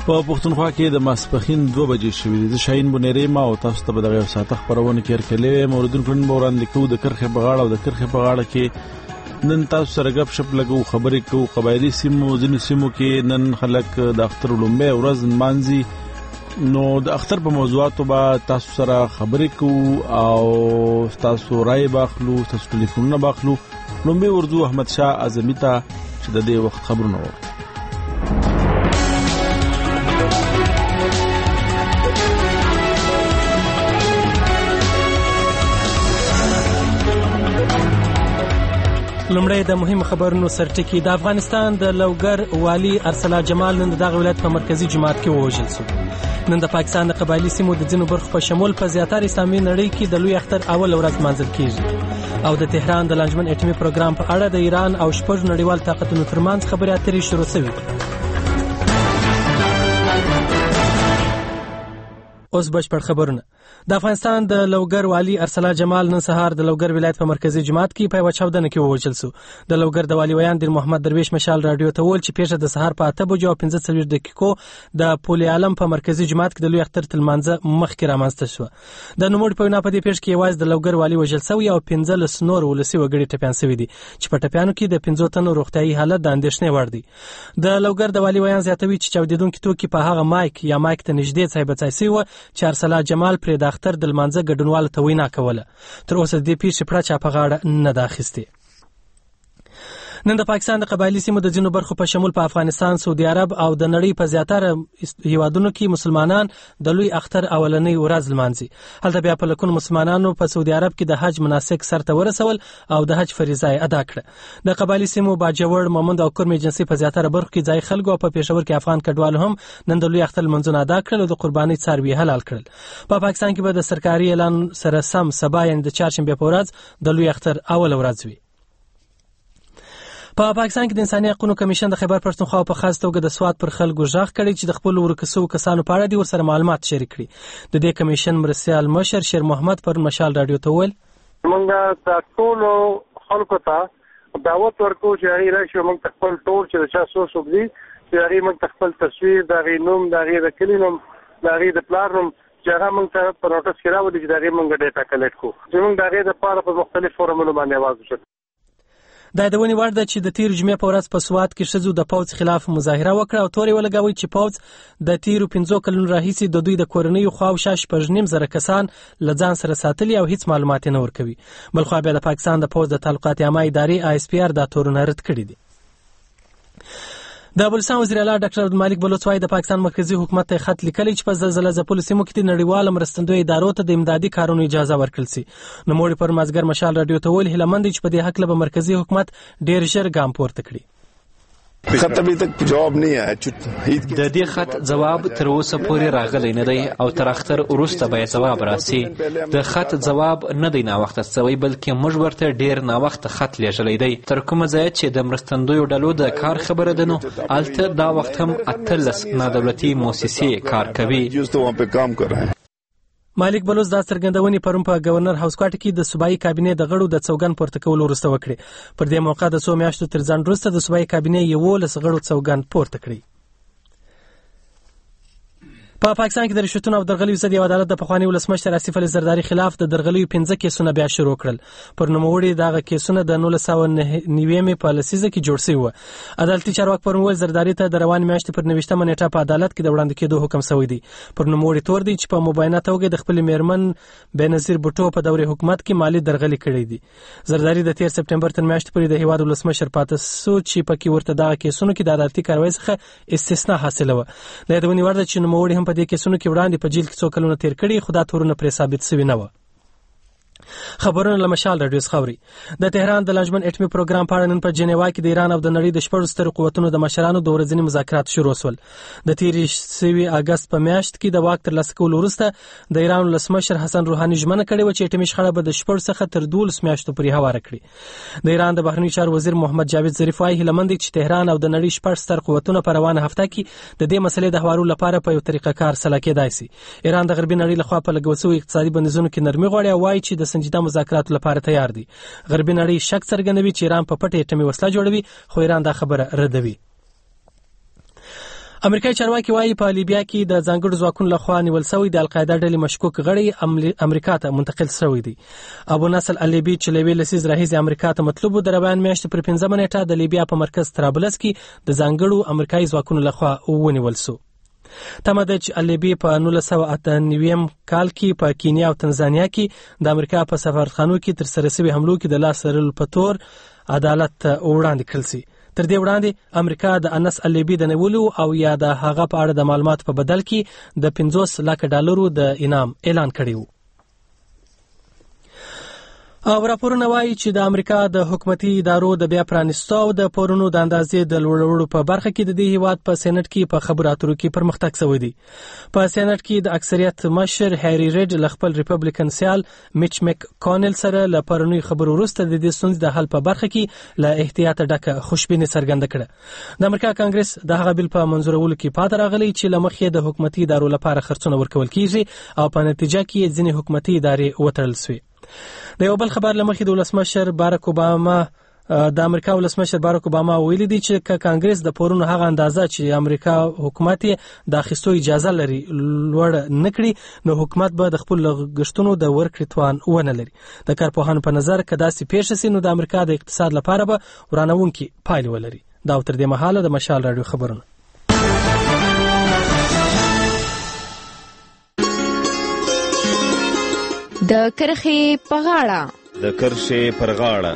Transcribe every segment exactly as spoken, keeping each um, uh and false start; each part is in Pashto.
په پښتونخوا کې د ماسپښین دوه بجې شوې دي. زه شاهین بونیری ما او تاسو ته به دغه یو ساعته خپرونه کې هرکلی موردونکو نن به وړاندې کوو د کرښې په غاړه او د کرښې په غاړه کې نن تاسو سره ګپ شپ لګو، خبرې کوو. قبایلي سیمو ځینو سیمو کې نن خلک د اختر لومبۍ ورځ نمانځي، نو د اختر په موضوعاتو به تاسو سره خبرې کوو او تاسو رای باخلو، تاسو ټلیفونونه باخلو. لومبۍ ورځو احمد شاه اعظمي ته چې د دې وخت خبرونه ورکړو. لومړی د مهم خبرونو سرټکی. د افغانستان د لوګر والي ارسلا جمال نن دغه ولایت په مرکزی جماعت کې ووژل شو. نن د پاکستان د قبایلی سیمو د ځینو برخو په شمول په زیاتره اسلامي نړۍ کې د لوی اختر اول ورځ مانځل کیږي. او د تهران د لانجمن اټومي پروګرام په اړه د ایران او شپږ نړیوال طاقتونو ترمنځ خبرې اترې شروع شوې. اوس بشپړ خبرونه. د افغانستان د لوګر والي ارسلا جمال نن سهار د لوګر ولایت په مرکزی جماعت کې په یوه چاودنه کې ووژل شو. د لوګر د والي ویان ډیر محمد درویش مشال رادیو ته وویل چې پیښه د سهار په اته بجو او پنځه څلوېښت دقیقو د پولي عالم په مرکزی جماعت کې د لوی اختر تر لمانځه مخکې رامنځته شوه. د نوموړي په وینا په دې پیښه کې یوازې د لوګر والي وژل شوی او پنځلس نور ولسي وګړي ټپیان شوي دي چې په ټپیانو کې د پنځو تنو روغتیايي حالت د اندېښنې وړ دی. د لوګر د والي ویان زیاتوي چې چاودېدونکي توکي په هغه مایک یا مایک ته نږدې ځای بځای شوي وو چې ارسلا جمال پرې د اختر د لمانځه ګډونوالو ته وینا کوله. تر اوسه دې پیښې پړه چا په غاړه نه ده اخیستې. نن د پاکستان د قبایلی سیمو د ځینو برخو په شمول په افغانستان، سعودي عرب او د نړۍ په زیاتره هیوادونو کې مسلمانان د لوی اختر اولنۍ ورځ لمانځي. هلته بیا په لکونو مسلمانانو په سعودي عرب کې د حج مناسک سرته ورسول او د حج فریضه ادا کړه. د قبایلی سیمو باجوړ، مومند او کورم ایجنسي په زیاتره برخو کې ځای خلکو او په پېښور کې افغان کډوالو هم نن د لوی اختر لمونځونه ادا کړل او د قربانۍ څاروي حلال کړل. په پا پاکستان کې به د سرکاري اعلان سره سم سبا یعنې د چهارشنبې په ورځ د لوی اختر اول ورځ وي. په پاکستان کې د انساني حقوقو کمیشن د خیبر پښتونخوا په خاص توګه د سواد پر خلکو ژغ کړي چې د خپل ورکسو کسانو په اړه دي ورسره معلومات شریک کړي. د دې کمیشن مرسیال مشر شیر محمد پر مشال رادیو ته ویل موږ د ټولو خلکو ته دعوت ورکو چې هغه راشي موږ خپل ټول چې د شاسو سوبدي چې هغه موږ خپل تصویر د غینوم د غیر کلینوم د غیر د پلانوم چې هغه موږ ته په نوټس کې راوړي چې دا موږ ډیټا کلیکټ کوو چې موږ د غیر د پاره په مختلف فورمونو باندې आवाज وشو. دا د ونی وړ ده چې د تیر جمعې په ورځ په سواد کې شزو د پوز خلاف مظاهره وکړه او توري ولګوي چې پوز د تیرو پنځو کلونو راهیسې د دوی د کورنۍ خواوشا شپږ نیم زره کسان لځان سره ساتلي او هیڅ معلومات نه ورکوي. بلخو بیا د پاکستان د پوز د تعلقات عامه ادارې آی اس پی آر دا تورونه رد کړي دي. د بلوچستان وزیر اعلی ډاکټر عبدالمالک بلوچ وايي د پاکستان مرکزی حکومت ته خط لیکلی چې په زلزلہ ځپلو سیمو کې د نړیوال مرستندوی ادارو ته د امدادي کارونو اجازه ورکړل شي. نو موږ پر مازګر مشال رادیو ته ویل هله مند چې په دې حق له مرکزی حکومت ډیر ژر ګام پورته کړي. خط ابھی تک جواب نہیں آیا. د دې خط جواب تر اوسه پورې راغلی نه دی او تر اختر وروسته به جواب راسي. د خط جواب نه دی نا وخت سوی بلکې موږ ورته ډیر نا وخت خط لیږلی دی. تر کومه ځای چې د مرستندویو ډلو د کار خبره ده نو الته دا وخت هم اتلس نادولتي مؤسسې کار کوي. مالک بلوچ دا څرګندونې پرون په گورنر هاوس کوارټر کې د صوبایي کابینې د غړو د څوګند پورته کولو وروسته وکړې. پر دې موقع د څو میاشتو تر ځنډ وروسته د صوبایي کابینې یولس غړو څوګند پورته کړی. په پا پاکستان کې د رشوتونو او درغلیو ضد یو عدالت د پخواني ولسمشر آصف علي زرداري خلاف د درغلیو پنځه کیسونه بیا شروع کړل. پر نوموړي دغه کیسونه د نولس سوه نوي په لسیزه کې جوړ شوي وو. عدالتي چارواکي پرون ویل زرداري ته د روانې میاشتې پر نویشتمه نیټه په عدالت کې د وړاندې کېدو حکم شوی دی. پر نوموړي تور دی چې په مبینه توګه د خپل میرمن بېنظیر بوټو په دورې حکومت کې مالی درغلي کړې دي. زرداري د تیر سپټمبر تر میاشتې پورې د هیواد ولسمشر پاتې شو چې پکې ورته دغه کیسونو کې د عدالتي کاروای څخه استثنا حاصله وه. د دې ونی ورته چې نوموړي هم په دې کیسونو کې وړاندې په جیل کې څو کلونه تیر کړي خو دا تورونه پرې ثابت شوي نه وه. خبرونه له مشال رادیو خاوري. د تهران د لانجمن اټومي پروګرام په اړه نن په جنیوا کې د ایران او د نړۍ د شپږو سترو قوتونو د مشرانو د ورځني مذاکرات شروع شول. د تیرې شوي اگست په میاشت کې د واک ترلاسه کولو وروسته د ایران ولسمشر حسن روحاني ژمنه کړې وه چې اټومي شخړه به د شپږو څخه تر دولس میاشتو پورې هواره کړي. د ایران د بهرنیو چارو وزیر محمد جاوید ظریف وايي هیله مند چې تهران او د نړۍ شپږ ستر قوتونه په روانه هفته کې د دې مسلې د هوارولو لپاره په یو طریقه کار سلا کېدای شي. ایران د غربي نړۍ لخوا په لګول شوي اقتصادي بندیزونو کې نرمي غواړي او وايي چې د سنجیده مذاکراتو لپاره تیار دي. غربي نړۍ شک څرګندوي چې ایران په پټه اټومي وسله جوړوي خو ایران دا خبره ردوي. امریکایي چارواکي وايي په لیبیا کې د ځانګړو ځواکونو لخوا نیول شوی د القاعده ډلې مشکوک غړي امریکا ته منتقل شوی دی. ابو نصر اللیبي چې لوی لسیز راهیز امریکا ته مطلوب د روان میاشتې پر پنځمه نیټه د لیبیا په مرکز طرابلس کې د ځانګړو امریکایي ځواکونو لخوا ونیول شو. تمه ده چې اللیبي په نولس سوه اته نوي کال کې په کینیا او تنزانیا کې د امریکا په سفارتخانو کې تر سره شوي حملو کې د لاس لرلو په تور عدالت وړاندې کړل شي. تر دې وړاندې امریکا د انس اللیبي د نیولو او یا د هغه په اړه د معلوماتو په بدل کې د پنځوس لک ډالرو د انعام اعلان کړی و. او راپورونه وایي چې د امریکا د حکومتي ادارو د بیا پرانیستو او د پورونو د اندازې د لوړولو په برخه کې د دې هیواد په سېنات کې په خبرو اترو کې پرمختګ شوی دی. په سېنات کې د اکثریت مشر هری ریډ له خپل ریپبلیکن سیال میچ میک کانل سره له پرونی خبرو وروسته د دې ستونزې د حل په برخه کې له احتیاط ډکه خوشبیني څرګنده کړه. د امریکا کانګرس د هغه بیل په منظورولو کې پاتې راغلی چې له مخې د حکومتي ادارو لپاره خرڅونه ورکول کیږي او په نتیجه کې ځینې حکومتي ادارې وتړل شوې. د یو بل خبر لمخې د ولسمشر باراک اوباما د امریکا ولسمشر باراک اوباما ویلي دی چې کانګرس د پورونو هغه اندازه چې امریکا حکومت د اخیستو اجازه لري لوړ نکړي نو حکومت به د خپل لګښتونو د ورکړې توان ونه لري. د کارپوهانو په نظر که داسې پیښ شي نو د امریکا د اقتصاد لپاره به ورانوونکې پایلې ولري. دا تر دې مهاله د مشال رادیو خبرونه. د کرخې په غاړه د کرښې پر غاړه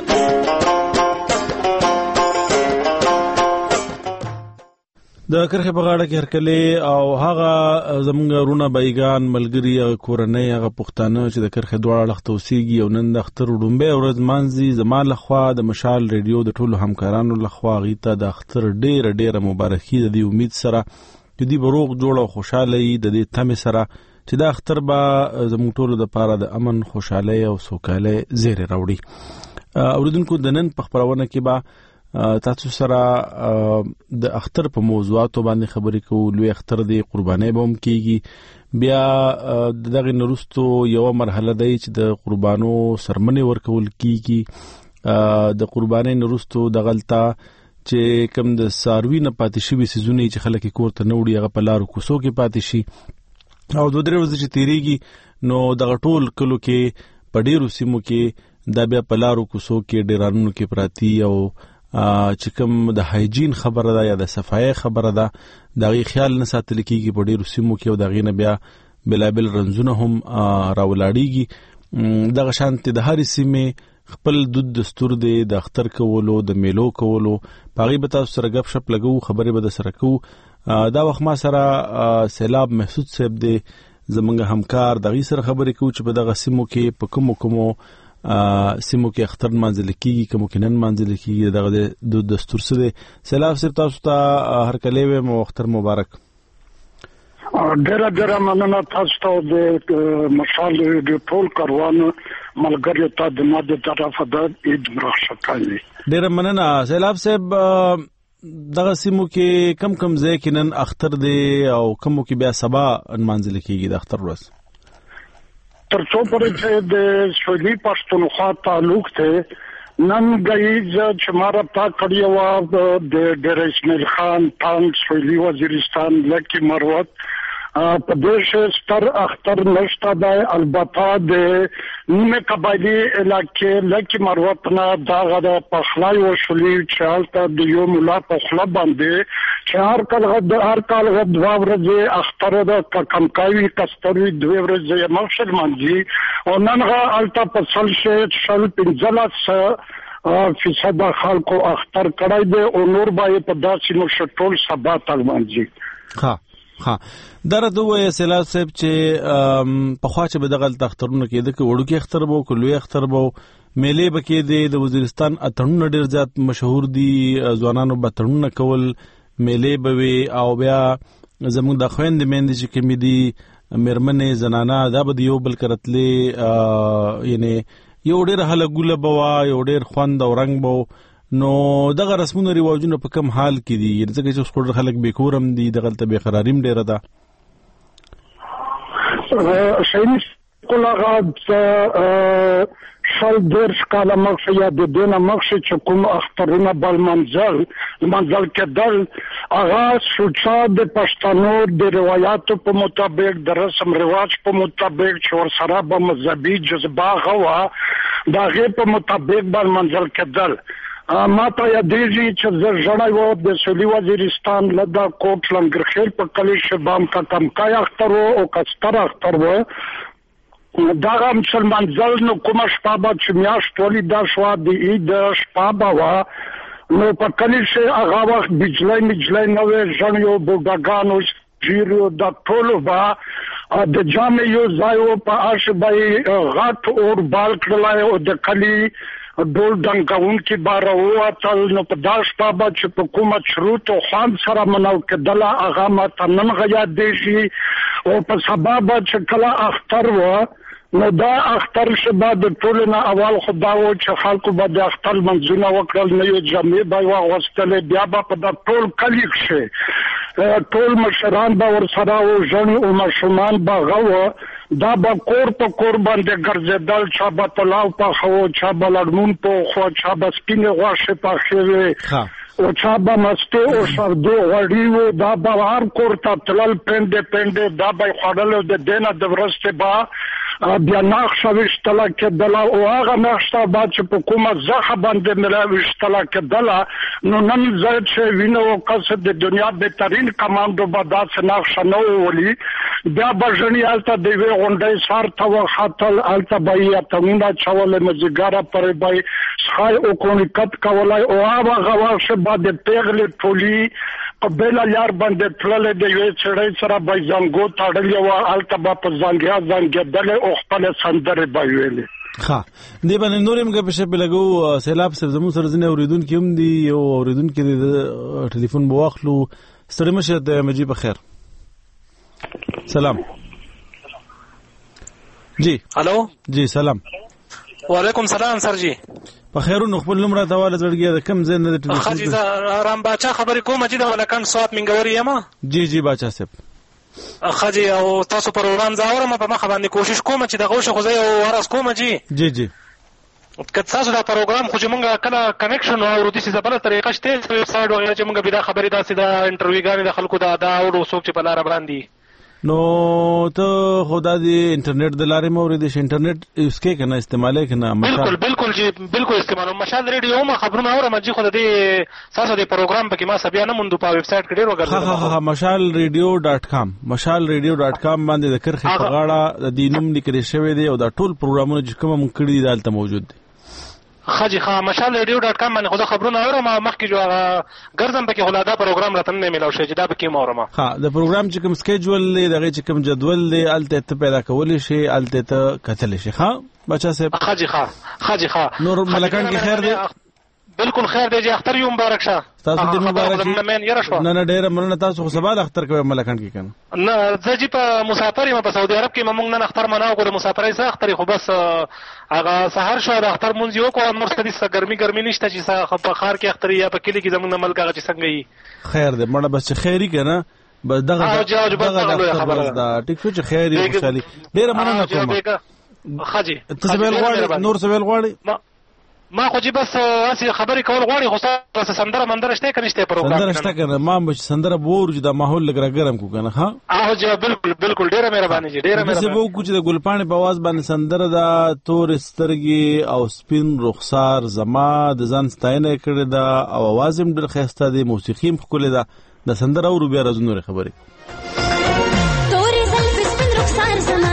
د کرخې په غاړه کې هرکلې او هغه زمونږ رونه بایګان ملګري هغه کورنۍ هغه پښتانه چې د کرخې دواړه اړخ ته اوسېږي او نن د اختر ډومبۍ ورځ مانځي زما لخوا د مشال ریډیو د ټولو همکارانو لخوا هغوی ته د اختر ډېره ډېره مبارکي د دې امید سره چې دوی به روغ جوړ او خوشحاله وي د دې تمې سره چې دا اختر به زموږ ټولو دپاره د امن خوشحالۍ او سوکالۍ زیری راوړي. اوریدونکو د نن په خپرونه کې به تاسو سره د اختر په موضوعاتو باندې خبرې کوو. لوی اختر دی، قربانۍ به هم کېږي. بیا د دغې نه وروستو یوه مرحله دی چې د قربانو سرمنې ورکول کېږي. د قربانۍ نه وروستو دغلته چې کوم د څاروي نه پاتې شوي څیزونه چې خلک یې کور ته نه وړي هغه په لارو کوڅو کې پاتې شي او دوه درې ورځې چې تیریږي نو دغه ټول کلو کې په ډېرو سیمو کې دا بیا په لارو کوڅو کې ډیرانونو کې پراتی او چې کوم د هایجین خبره ده یا د صفایي خبره ده د هغې خیال نه ساتل کېږي په ډېرو سیمو کې او د هغې نه بیا بېلابېل رنځونه هم راولاړېږي. دغه شانتې د هرې سیمې خپل دود دستور دی د اختر کولو د میلو کولو. په هغې به تاسو سره ګپ شپ لګو، خبرې به در سره کوو. دا وخت ما سره سیلاب محسود صاحب دی زمونږ همکار، د هغې سره خبرې کوو چې په دغه سیمو کې په کومو کومو سیمو کې اختر نمانځل کېږي، کومو کې نه نمانځل کېږي، دغه دود دستور څه دی. سیلاب صاحب تاسو ته هرکلی وایم او اختر مبارک. ډېره ډېره مننه تاسو ته د مشال د ټول کاروان ملګرو ته د ما د طرفه د عید مرخصتۍ. ډېره مننه سیلاب صاحب. دغه سیمو کې کم کم ځای کې نن اختر دی او کومو کې بیا سبا نمانځل کېږي د اختر ورځ؟ تر څو پورې چې د سویلي پښتونخوا تعلق دی نن ګایز چې ما رابطه کړې وه د ډېر اسماعیل خان ټانک سویلي وزیرستان لکي مروت په دې ستر اختر نشته دی. البته د نیمه قبایلي علاقې لکي مروت نه دغه د پخلی وشولي چې هلته د یو ملا په خوله باندې چې هر کال د هر کال دوه ورځې اختر د کمکاوي کستروي دوه ورځې یې مخشر مانځي او نن هلته په سل شل پنځلس فیصد خلکو اختر کړی دی او نور به یې په داسې نو ټول سبا ته لمانځي. ها ها دا راته ووایه سیلاب صاحب چې پخوا چې به دغلته اخترونه کېده که وړوکي اختر به و که لوی اختر به و میلې به کېدې د وزیرستان اتڼونه ډېر زیات مشهور دي، ځوانانو به اتڼونه کول، میلې به وي او بیا زموږ د خویندې میندې چې کومې دي مېرمنې زنانه دا به د یو بل کره تلې یعنې یو ډېره هله ګوله به وه، یو ډېر خوند او رنګ به و. نو دغه رسمونه رواجونه په کم حال کې دي؟ ځکه چې اوس ډېر خلک بېکور هم دي، دغلته بېقراري هم ډېره ده. صحیح کل هغه شل دیرش کاله مخکې یا د دې نه مخکې چې کوم اخترونه بل منزل منزل کېدل هغه سوچا د پښتنو د روایتو په مطابق د رسم رواج په مطابق چې ورسره به مذهبي جذبه غوا د هغې په مطابق بل منزل کېدل. ما ته یادېږي چې زه ژړی و د سویلي وزیرستان له د کوټ لنګرخیل په کلي شبام کټمکای اختر و او کستر اختر و دغه مسلمانځل نو کومه شپه به چې میاشت ولیده شوه د عید شپه به وه نو په کلي چې هغه وخت بجلی مجلی نه وې ژڼ یو بوډاګانو جیرو د ټولو به د جامې یو ځای و په اش به یې غټ اور بال کړلی او د کلي ډول ډنګونکي به راووتل نو په دا شپه به چې په کومه شروط او خوند سره منو کېدله هغه ماته نن یادېږي او په سبا به چې کله اختر و نو دا اختر چې به د ټولو نه اول خو دا و چې خلکو به د اختر لمونځونه وکړل نوې جامې به یې واغوستلې بیا به په دا ټول کلي کښې ټول مشران به ورسره و ژڼ او ماشومان به هغه و دا به کور په کور باندې ګرځېدل چا به پلاو پخوه چا به لړمون پخوه چا به سپینې غوښې پخې وې او چا به مستې او شردو غوړي وو دا به هر کور ته تلل پنډې پنډې دا به یې خوړل او د دې نه د ورځې به بیا نقشه ویشتله کېدله او هغه نقشه به چې په کومه زخه باندې مې ویشتله کېدله نو نن زه چې وینو کس د دنیا بهترین کمانډو به داسې نقشه نه وولي بیا به ژڼې هلته د یوې غونډۍ سر ته وختل هلته به یې اتمونه اچولې مازدیګره پورې به یې څښای او کونیکت کولی او هغه وخت به د پیغلې ټولي په بېله لار باندې تللې د یوې څېړۍ سره به یې زنګو تړلې وه هلته به په زنګیا زنګېدلې او خپلې سندرې به ویلې. ښه دې باندې نور هم ګپې شپې لګو سیلاب صاحب زموږ سره ځینې اورېدونکي هم دي یو اورېدونکي دی د ټلیفون به واخلو. ستړي مه شه د مجيب خیر. سلام جی الو جی سلام وعلیکم سلام سر جی په خیرونو خپل نوم راته حواله زړګي د کم ځای نه د ټلیفون خاجي زه رام باچا خبرې کوم چې د ولکان سوات منګوري یم. جی جی باچا صاحب خاجي او تاسو پروګرام زاورم په مخه باندې کوشش کوم چې د غوښه خو زه یو ورځ کوم جی جی جی که تاسو دا پروګرام خو چې مونږ کله کنیکشن او د سې بل طریقه شته ویب سایټ وغیرہ چې مونږ به دا خبرې داسې دا انټرویو غانې د خلکو دا دا او څوک چې په لار باندې نو ته خدا دی انټرنیټ د لارې مورې د انټرنیټ یوز کې کنه استعمال کنه بالکل بالکل جی بالکل استعمال مشال ریډیو ما خبرونه اورم جی خو د دې ساسو د پروګرام په کې ما سبیا نه مونږ په ویب سایټ کې ډیر وګرځم. ها ها مشال ریډیو ډاټ کام مشال ریډیو ډاټ کام باندې د کرخه په غاړه د دینوم لیکل شوی دی او دا ټول پروګرامونه چې کوم مونږ کړی دي دلته موجود دي. خاجي ها مشال ریډیو ډاټ کام باندې خو خبرونه اورم مخکې جو ګرځم پکې غلادا پروګرام راته نه ملو شي چې دا پکې مورم. ها د پروګرام چې کوم سکیجول دی دغه چې کوم جدول دی الته ته پیدا کول شي الته ته کتل شي. ها بچا صاحب خاجي ها خاجي ها نور ملکان کې خیر دی بالکل خیر دی جی اختر یو مبارک شه تاسو دې مبارک شه. نه نه ډېر مننه تاسو خو سبا اختر کوي ملکان کې کنه نه زه جی په مسافر یم په سعودي عرب کې مونږ نه اختر مناو کوو مسافرای سره اختر خو بس هغه سحر شو د اختر مونږ یو کوو نور ستدي سره ګرمي ګرمي نشته چې په خار کې اختر یا په کلی کې زمونږ ملک هغه چې څنګه یي خیر دی مړه بس خیری کنه بس دغه دغه خبره دا ټیک شو چې خیری خوشالي ډېر مننه کوم خاجي ته سوال غواړي نور سوال غواړي ما خو جی بس اسی خبرې کول غواړي خو تاسو سندره مندره شته کنه شته پروګرام سندره شته کنه ما مش سندره بور چې د ماحول لګرا ګرم کو کنه ها اه جی بالکل بالکل ډیره مهرباني جی ډیره مهرباني. زه به کو چې د ګلپاڼې په आवाज باندې سندره دا تور سترګي او سپین رخسار زما د ځان ستاینه کړې دا او आवाज هم ډېر خسته دی موسیقي هم خولې دا د سندره او بیا راځو خبرې تور زلف سپین رخسار زما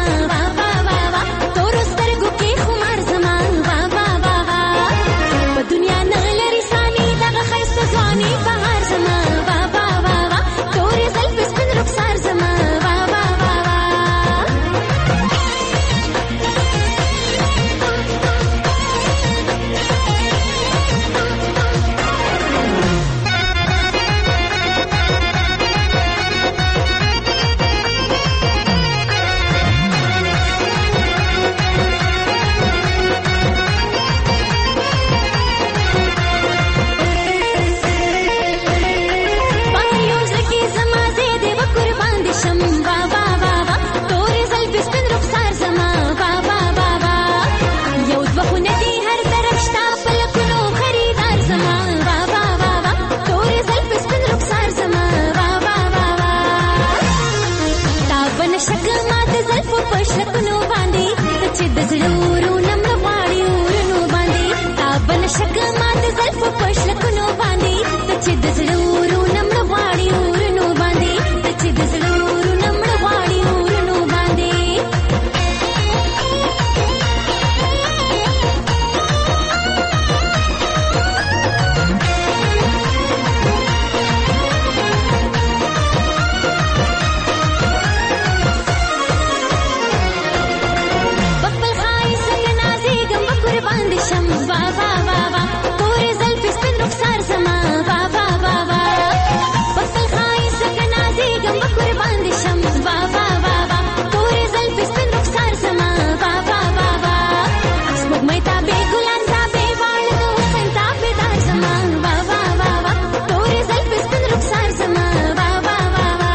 وا وا وا وا تورې زلفې سپین رخسار زما وا وا وا وا پخپل ښایست لکه نازېږم به قربان دې شم وا وا وا وا تورې زلفې سپین رخسار زما وا وا وا وا سپوږمۍ تابې ګلان تابې واړه د حسن تابېدار زما وا وا وا وا تورې زلفې سپین رخسار زما وا وا وا وا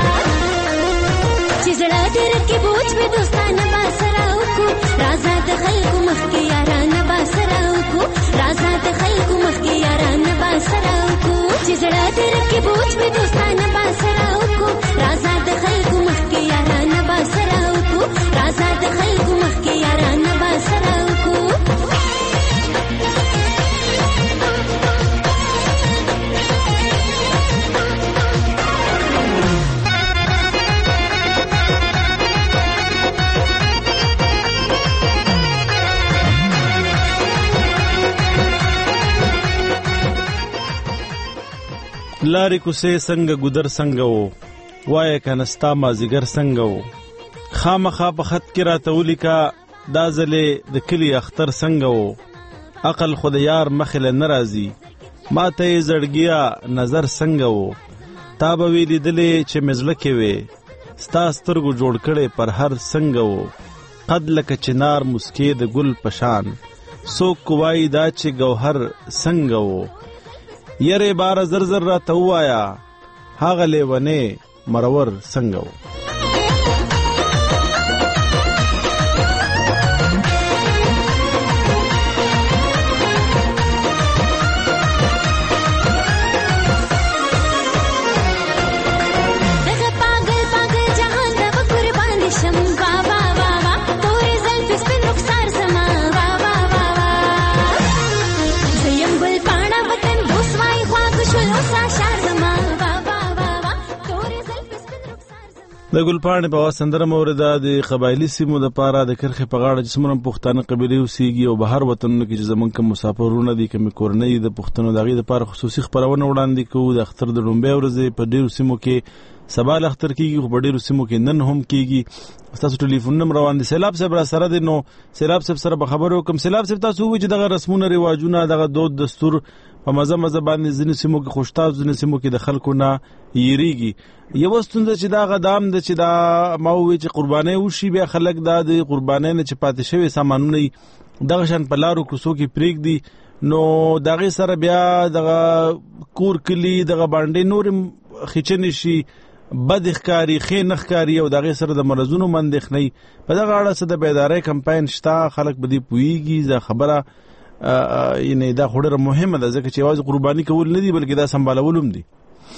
چې زړه دې رکې بوج مې دوستانه با سره وکړو رازه د خلکو مخکې یارانه با سره وکړو رازه د خلکو مخکې یارانه با سره وکړو چې زړه دې رکې بوج مې دوستانه با سره وکړو رازه د خلکو مخکې یارانه با سره وکړو رازه د خلکو مخکې یارانه با سره وکړو لارې کوڅې څنګه ګودر څنګه وو وایه کنه ستا مازدیګر څنګه وو خامخا په خط کې راته ولیکه دا ځلې د کلي اختر څنګه وو عقل خو د یار مخې له نه راځي ما ته یې زړګیه نظر څنګه وو تا به وې لیدلې چې مې زړه کې وې ستا سترګو جوړ کړی پر هر څنګه وو قد لکه چنار مسکې د ګل په شان څوک وایي دا چې ګوهر څنګه وو یره بار زر زر را ته وایا هغه لیونې مرور څنګه وو د ګلپاڼې په سندره مورده د قبایلی سیمو د پاره د کرخې په غاړه چې څومره پښتانه قبیلې اوسېږي او بهر وطنونو کې چې زمونږ کوم مسافرونه دي کومې کورنۍ د پښتنو د هغې دپاره خصوصي خپرونه وړاندې کوو د اختر د لومبۍ ورځې په ډېرو سیمو کې سبا اختر کېږي خو په ډېرو سیمو کې نن هم کېږي ستاسو ټلیفونونه هم روان دي سیلاب صاحب را سره دی نو سیلاب صاحب سره به خبرې وکړم سیلاب صاحب تاسو ووایئ چې دغه رسمونه رواجونه دغه دود دستور په مزه مزه باندې ځینې سیمو کې خوشتاز ځینې سیمو کې د خلکو نه یېرېږي یوه ستونزه چې دا غدام ده چې دا ما ووایي چې قربانۍ وشي بیا خلک دا د قربانۍ نه چې پاتې شوي سامانونه یي دغه شان په لارو کوڅو کې پرېږدي نو د هغې سره بیا دغه کور کلي دغه باندې نورې خیچنې شي بد ښکاري ښې نه ښکاري او د هغې سره د مرضونو اندېښنې په دغه اړه څه د بیدارۍ کمپاین شته خلک به دې پوهېږي دا خبره یعنې دا خو ډېره مهمه ده ځکه چې یوازې قرباني کول نه دي بلکې دا سمبالول هم دي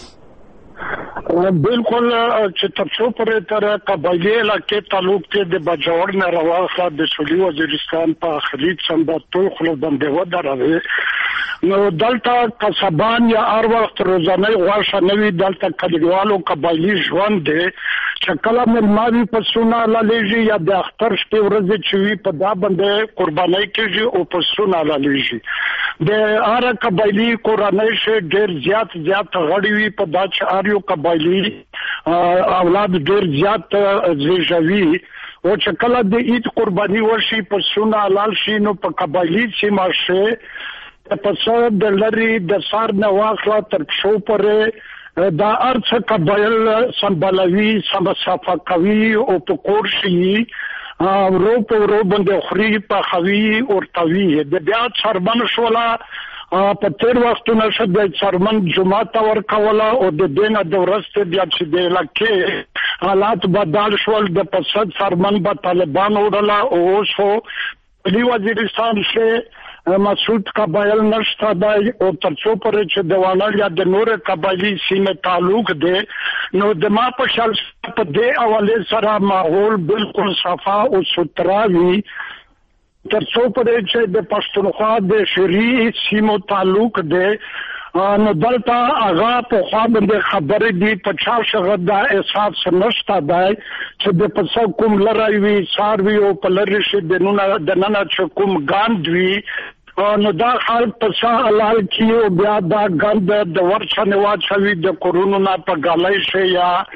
بالکل چې تر څو پورې تر قبایلي علاقې تعلق کې د بجوړ نه راواخله د سولي وزیرستان په خلیج سمباتو خلک باندې ودروي نو دلته قصبان یا هر وخت روزانه غواړه نوې دلته کلیوالو قبایلی ژوند دی چې کله ملماوي په سونه لالېږي یا د اختر شپې ورځې چې وي په دا باندې قربانۍ کېږي او په سونه لالېږي د هر قبایلی کورنۍ شه ډېر زیات زیات غړي وي په دا چې هر یو قبایلی اولاد ډېر زیات زیږوي او چې کله د عید قرباني وشي په سونه حلال شي نو په قبایلی سیمه شه په څو د لري د سار نه واخله تر شو پرې دا ارڅ قبایل سمبالوي سم صفه کوي او په کور شي ورو په ورو باندې خوري په خوي او توي د بیا چربن شولا په تیر وختونو شد د چرمن جمعه تا ور کوله او د دینه د ورسته بیا چې د لکه حالات بدل شول د پسد چرمن په طالبان وړله او شو دی وزیرستان شه مسعود قبایل نشته دی او تر څو پورې چې د وانل یا د نور قبایلی سیمه تعلق دی نو د ما په شل په دې حواله سره ماحول بالکل صفا او سوترا وي تر څو پورې چې د پښتونخوا د شریعي سیمو تعلق دی نو دلته هغه په خوا باندې خبرې دي په چا شغه دا احساس نشته دی چې د پسو کوم لری وي ساروي او په لری شي د نن د نن چې کوم ګاند وي نو دا حال په شا حلال کیو بیا دا ګاند د ورچنه واچوي د کورونو نه په غلای شي یا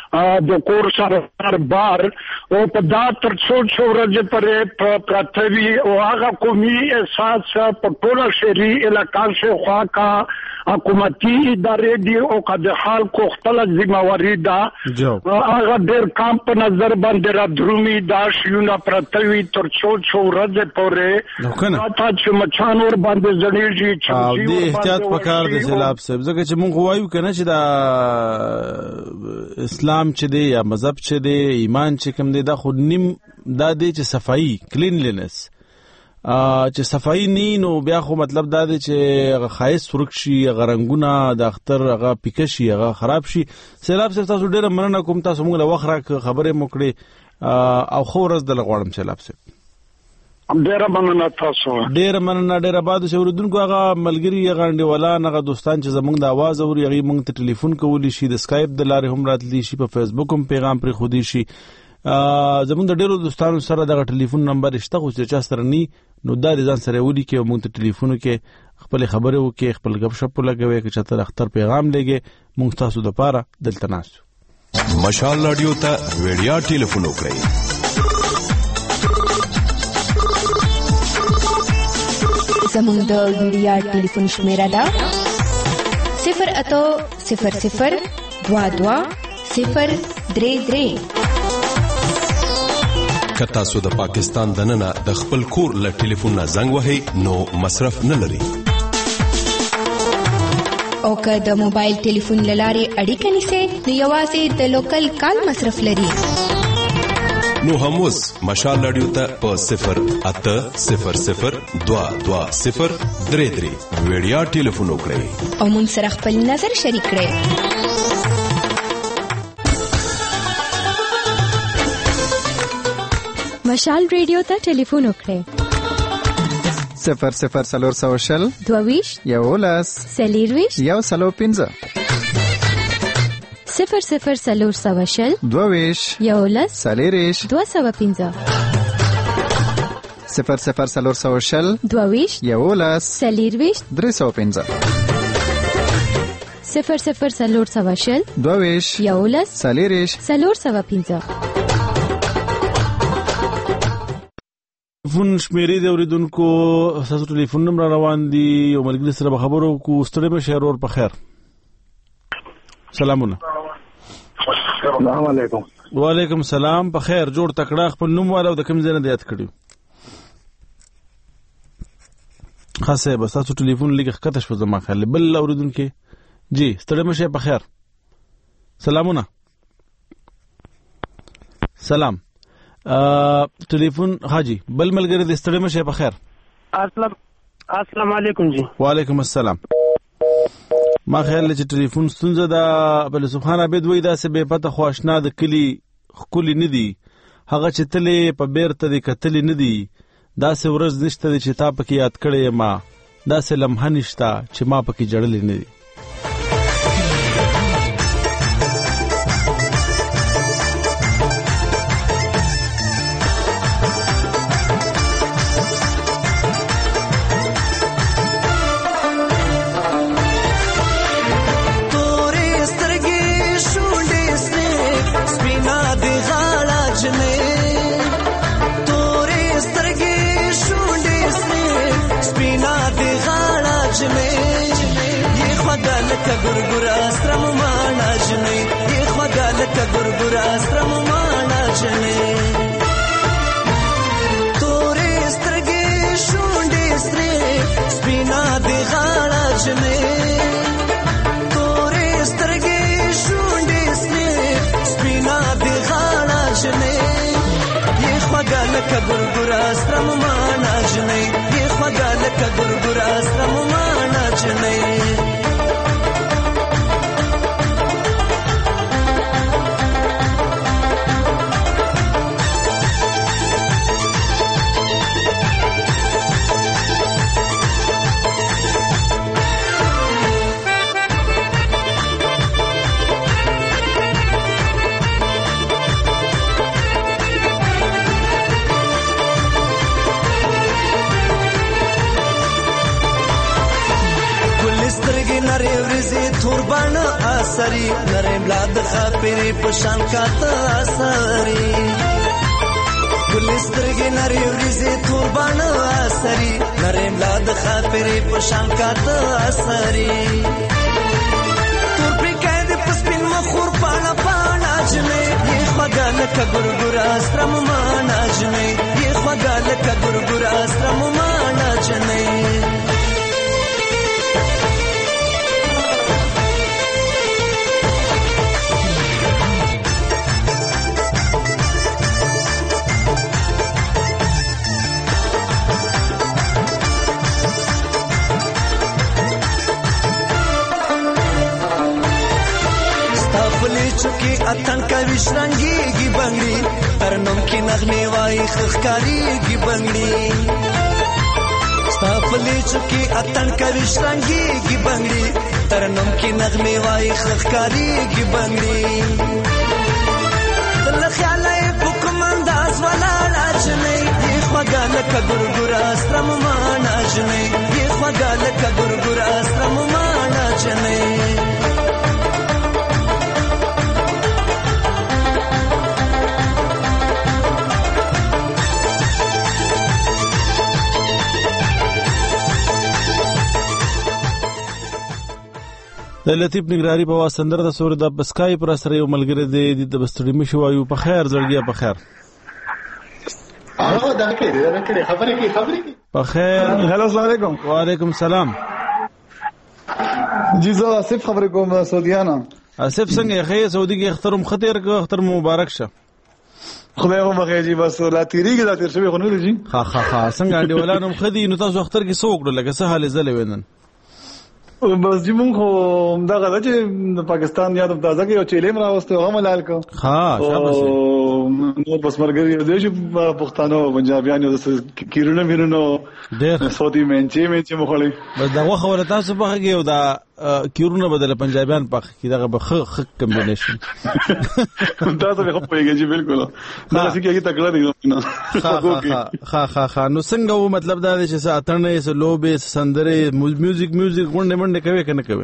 د کور سره بار او په دا تر څو څو ورځې پرې پرتوي او هغه قومي احساس په ټول شهري علاقہ سے خوا کا حکومتي ادارې دی او د حال کو خپل ذمہواری دا هغه ډېر کام په نظر باندې را درومي دا شیونه پرتوي تر څو څو ورځې پورې تا چې مچان ور باندې ځړېږي چې دې احتیاط پکار د سیلاب صاحب ځکه چې مونږ وایو کنه چې دا اسلام چې دی یا مذهب چې دی ایمان چې کوم دی دا خو نیم دا دی چې صفائی کلینلینس چې صفائی نه نو بیا خو مطلب دا دی چې خایس ورک شي غرنګونه د اختر هغه پیک شي هغه خراب شي. سیلاب صاحب تاسو ډیره مننه کوم تاسو موږ له وخت را خبرې موکړې او خو ورځ د لغړم سیلاب صاحب ډیره مننه تاسو ډیره مننه ډیره باد شوردونکو هغه ملګری غانډي ولا نه دوستان چې زمونږ د आवाज اوري هغه مونږ ته ټلیفون کولی شي د اسکایپ د لارې هم راتلی شي په فیسبوک هم پیغام پر خودي شي زمونږ د ډیرو دوستانو سره دغه ټلیفون نمبر شته خو چې چا سره ني نو دا ځان سره ودی کې مونږ ته ټلیفون کې خپل خبرو کې خپل غب شپ لګوي چې چاته اختر پیغام لګي مونږ تاسو د پاره دلته ناسو مشال رادیو ته ویډیا ټلیفون وکړئ زموږ د ویډیا ټلیفون شمیره ده صفر اتو صفر صفر دوا دوا صفر درې درې. که تاسو د پاکستان دننه د خپل کور له ټلیفون نه زنګ وهئ نو مصرف نه لري او که د موبایل ټلیفون له لارې اړیکه نیسئ نو یوازې د لوکل کال مصرف لري. نو هم اوس مشال رادیو ته په صفر اته صفر صفر دوا دوا صفر درې درې ویډیا ټلیفون وکړئ او مون سره خپل نظر شریک کړئ. مشال رادیو ته ټلیفون وکړئ صفر صفر سلور سو شل دوویش یولس سلیرویش یو سلو پنځه صفر صفر سلور سو شل دوویش یولس سلیریش دو سو پنځه صفر صفر سلور سو شل دوویش یولس سلیرویش درې سو پنځه صفر صفر سلور سو شل دوویش یولس سلیریش سلور سو پنځه. ټلیفون شمیرې د اوریدونکو تاسو ټلیفون نمبر روان دي او ملګری سره خبرو کو ستړي مشه ورور په خیر. سلامونه. السلام علیکم. وعلیکم السلام په خیر جوړ تکړه خپل نوم والو د کوم ځای نه یاد کړیو خاصه بس تاسو ټلیفون لګ خطه شو زما خاله بل اوریدونکو جی ستړي مشه په خیر. سلامونه. سلام ټلیفون حاجی بل ملګری د ستړي مشه په خیر. السلام السلام علیکم جی. وعلیکم السلام. ما خیال چې ټلیفون ستونزه ده بل سبحان عبد وای دا سه به پته خو آشنا د کلی خولي ندي هغه چې تلې په بیرته د کتلې ندي دا سه ورځ نشته چې تا پکې یاد کړې ما دا سه لمحه نشته چې ما پکې جړلې ندي. ګورګورا سترم مانا جنې یې خدا لکه ګورګورا سترم مانا جنې تورې سترګې شونډې سرې سپینا دی غاړه جنې تورې سترګې شونډې سرې سپینا دی غاړه جنې یې خدا لکه ګورګورا سترم مانا جنې یې خدا لکه ګورګورا سترم مانا جنې نری ورزي توربان اثري نری بلاد خاپری پشان کاته اثري ګلسترګې نری ورزي توربان اثري نری بلاد خاپری پشان کاته اثري تور پری کید پسپین مخور پانا پانا جنې یې خدای لکه ګورګور استرم معنا جنې یې خدای لکه ګورګور استرم معنا جنې چوکی اتن کا وشرنگی گی بنگڑی ترنم کی نغمے وائی خخکاری گی بنگڑی ستاپلی چوکی اتن کا وشرنگی گی بنگڑی ترنم کی نغمے وائی خخکاری گی بنگڑی دل خیالای بکم انداز والا راجنے یہ خواگال کا گرگرا استرم مانا جنے یہ خواگال کا گرگرا استرم مانا جنے د لطیف نگراری په واسندر د سور د بسکای پر سره یو ملګری دی د بستړي مشو وایو په خیر زړګیا په خیر هغه دا کې دا کې خبرې کې خبرې کې په خیر هلو السلام علیکم وعلیکم السلام جی زه اسف خبرې کوم سعودیانا اسف څنګه خیر سعودي کې اخترم خطر کو اختر مبارک شه خدای مو بخیر جی بس لا تیریږي دا تیر شوی خو نه لږی ها ها ها څنګه انډیولانم خدي نو تاسو اختر کې سوق لګه سه حال زله وینن بس جی مونږ خو دغه د پاکستان یاد تازه کې او چیلم راوسته هغه ملال کو ها شابه نو بس مرګري د دې پښتانو پنجابیانو د کیرونه میرونو ډېر سعودي منچې منچې مخړې بس دغه خبره تاسو په هغه یو دا کیرونه بدل پنجابیان په کې دغه بخ خ کمبینیشن تاسو به خو پیږي جی بالکل دا څه کې تکړه دي نو ها ها ها ها نو څنګه و مطلب دا چې ساتنه سه لوبه سندره میوزیک میوزیک غونډه منډه کوي کنه کوي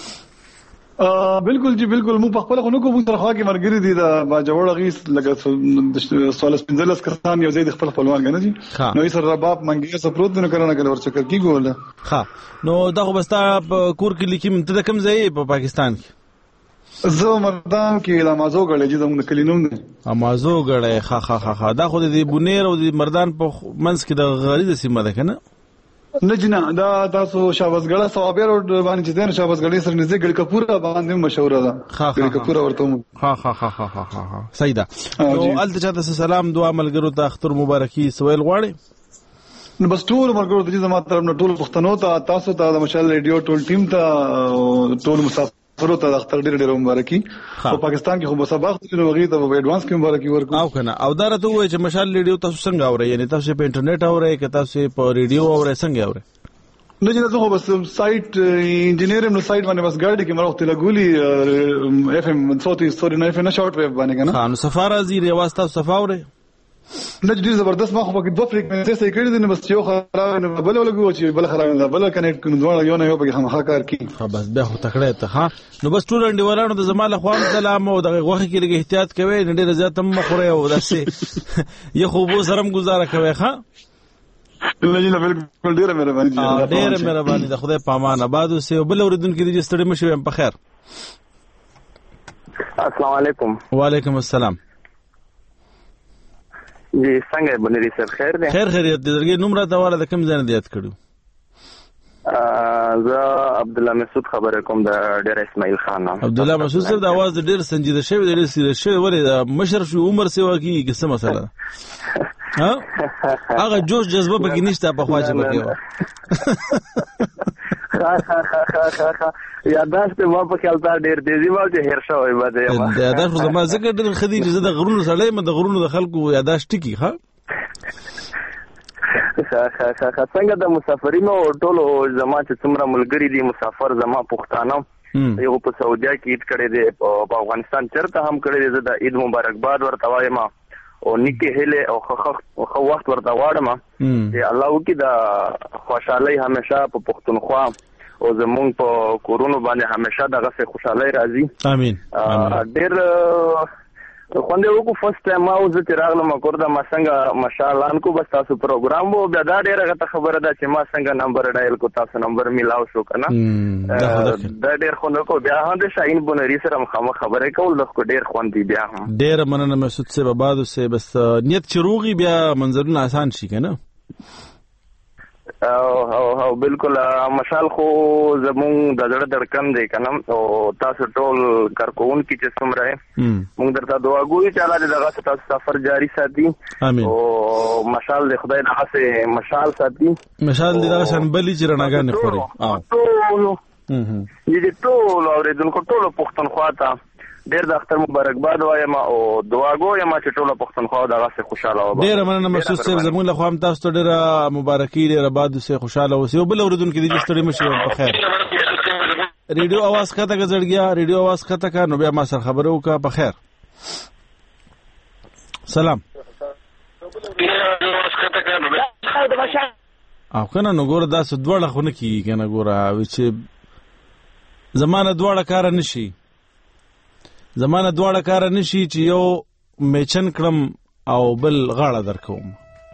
بالکل جی بالکل مو په خپل خو نو کوم تر خوا کې مرګري دي دا با جوړ غیس لګا سوالس پنځلس کسان یو ځای د خپل خپلوان غنه دي نو یې سره رباب منګي سپروت نه کرنه کول ورچکر کی ګول ها نو دا خو بستا کور کې لیکم ته کم ځای په پاکستان کې زه مردان کې لامازو غړې چې زموږ کلینوم دي امازو غړې ها ها ها دا خو د بونیر او د مردان په منځ کې د غریزه سیمه ده کنه نه جنا دا تاسو شاوزګړه ثوابیر باندې چې دین شاوزګړې سره نږدې ګل کپوره باندې مشهور ده ګل کپوره ورته ها ها ها ها ها ها صحیح ده نو الته چاته سلام دعا ملګرو ته اختر مبارکي سویل غواړي نو بس ټول مرګرو ته زما طرف نه ټول پښتنو ته تاسو ته د مشال ریډیو ټول ټیم ته ټول مسافر ورو ته اختر ډېر ډېر مبارکي په پاکستان کې خو مسابقه د نوغي ته په ایڈوانس کې مبارکي ورکو او کنه او دا راته وای چې مشال ریډیو تاسو څنګه اورئ یعنی تاسو په انټرنیټ اورئ که تاسو په ریډیو اورئ څنګه اورئ نو چې تاسو بس سایت انجینیر نو سایت باندې بس ګاډي کې مروخته لګولي اف ام صوتي ستوري نه اف نه شارټ ویب باندې کنه ها نو سفاره زی ریواز تاسو صفاوره نه ډیر زبردست ما خو په دوه فریکوئنسي سې کړی دي نو بس یو خراب نه بل ولګو چې بل خراب نه بل کنیکټ کړو دوه یو نه یو په هم حکار کی خو بس به تکړه ته ها نو بس ټول انډیوالانو د زماله خوان سلام او دغه وخت کې لګ احتیاط کوي ډیر زیات هم مخوره او داسې یو خو بو سرم گزاره کوي ها الله بالکل ډیر مهرباني ډیر مهرباني د خدای پامان آباد اوسه بل اوریدونکو دي ستړي مشو په خیر السلام علیکم وعلیکم السلام جی څنګه بنری سر خیر دی خیر خیریت دی درګي نوم را دواله د کوم ځای نه دیات کړو زه عبد الله مسعود خبره کوم د ډیر اسماعیل خان عبد الله مسعود صاحب د आवाज ډیر سنجیده شوی ډیر سیده شوی ولې مشر شو عمر سیوا کی څه مسله ها هغه جوش جذبه پکې نشته په خواجه پکې ها ها ها ها ها یاداشت ما په خیال تا ډیر دیزي ما چې هر شوی بده ما یاداشت خو ما ذکر ډیر خدي چې د غرونو سړی م د غرونو د خلکو یاداشت ټکی ها ها ها ها څنګه د مسافرینو ټولو زما چې څومره ملګری دي مسافر زما پښتانه یو په سعودیا کې عید کړي دي په افغانستان چرته هم کړي دي زه د عید مبارکباد ورته وایم او نیکه هله او خو وخت ورته واړم چې الله وکي د خوشحالي همیشه په پښتونخوا او زمونږ په کورونو باندې همیشه دغه څه خوشحالي راځي. امين. ډېر خوند یو کو فرست ټایم او زه تیراغله مکور دا ما څنګه ماشاءالله کو بس تاسو پروګرام وو بیا دا ډیره غته خبره ده چې ما څنګه نمبر ډایل کو تاسو نمبر میلاو شو کنه دا ډیر خوند کو بیا هم د شاهین بونری سره مخامخ خبرې کول د کو ډیر خوند دی بیا هم ډیر مننه مسعود سے بعد سے بس نیت چروغي بیا منظرونه آسان شي کنه. او او او بالکل مشال خو زمون د زړه دړکن دی کنه او تاسو ټول کارکون کی چې سمره مونږ درته دعا کوو چې الله دې دغه تاسو سفر جاری ساتي. امين. او مشال دې خدای دغه مشال ساتي مشال دې دغه سنبلي چې رڼاګانې خوري. او دې ټول اوریدونکو ټول پښتونخوا ته ډیر د اختر مبارکباد وایم او دعا کوم چې ټول پښتونخوا دغه څه خوشاله وي. ډیر مننه مسعود صاحب زموږ له خوا هم تاسو ته ډیر مبارکي ډیر آباد سه خوشاله اوسئ او بل اوریدونکو دې ستړي مشي په خیر. ریډیو आवाज کته غزړګیا ریډیو आवाज کته کا نو بیا ما سره خبرو کا په خیر. سلام. او کنه نو ګوره دا څه دوړه خو نه کیږي کنه ګوره چې زمانه دوړه کار نشي زمانه دواړه کار نشي چې یو میچن کړم او بل غاړه درکوم.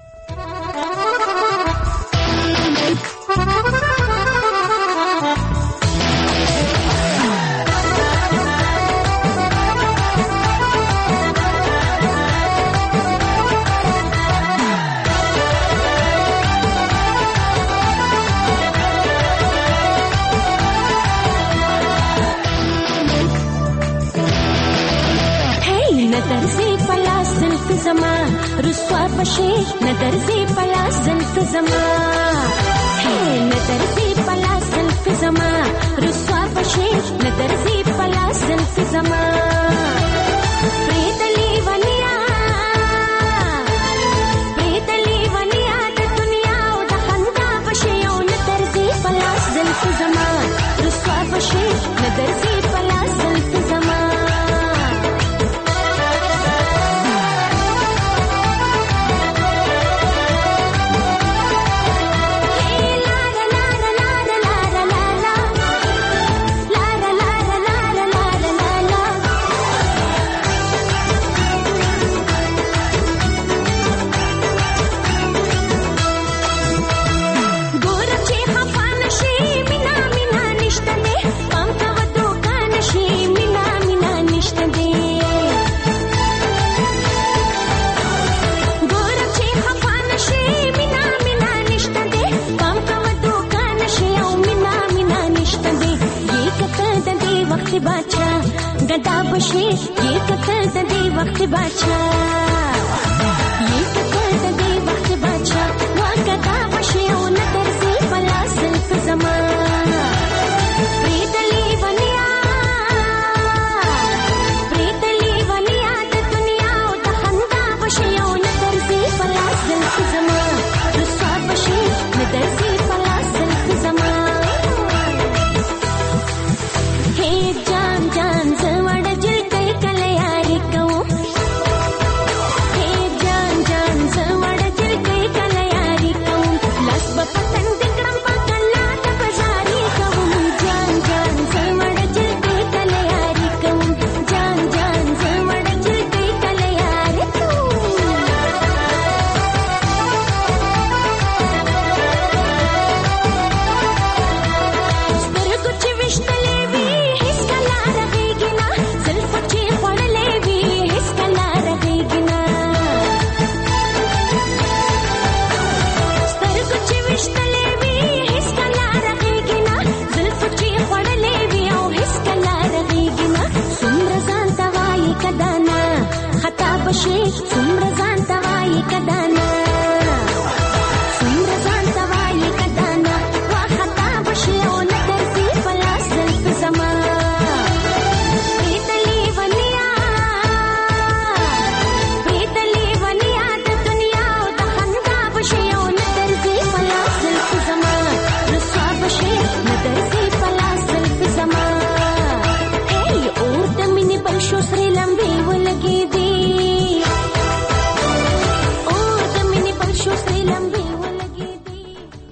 زما رسوا بشي ندرزي پلا زلف زما هي ندرزي پلا زلف زما رسوا بشي ندرزي پلا زلف زما پریدلی ونیا پریدلی ونیا د دنیا او د خندا بشي او ندرزي پلا زلف زما رسوا بشي ندرزي پلا زلف زما गदा बशे ये कतर दे वक्त बाचा ये कतर दे वक्त बाचा वा गदा बशे ओ नदर से पला सिल्फ जमा प्रीतली वनिया प्रीतली वनिया द दुनिया ओ द खंदा बशे ओ नदर से पला सिल्फ जमा रुसवा बशे नदर से पला सिल्फ जमा हे जान जान जवड़ जिल कल कल यार कहूं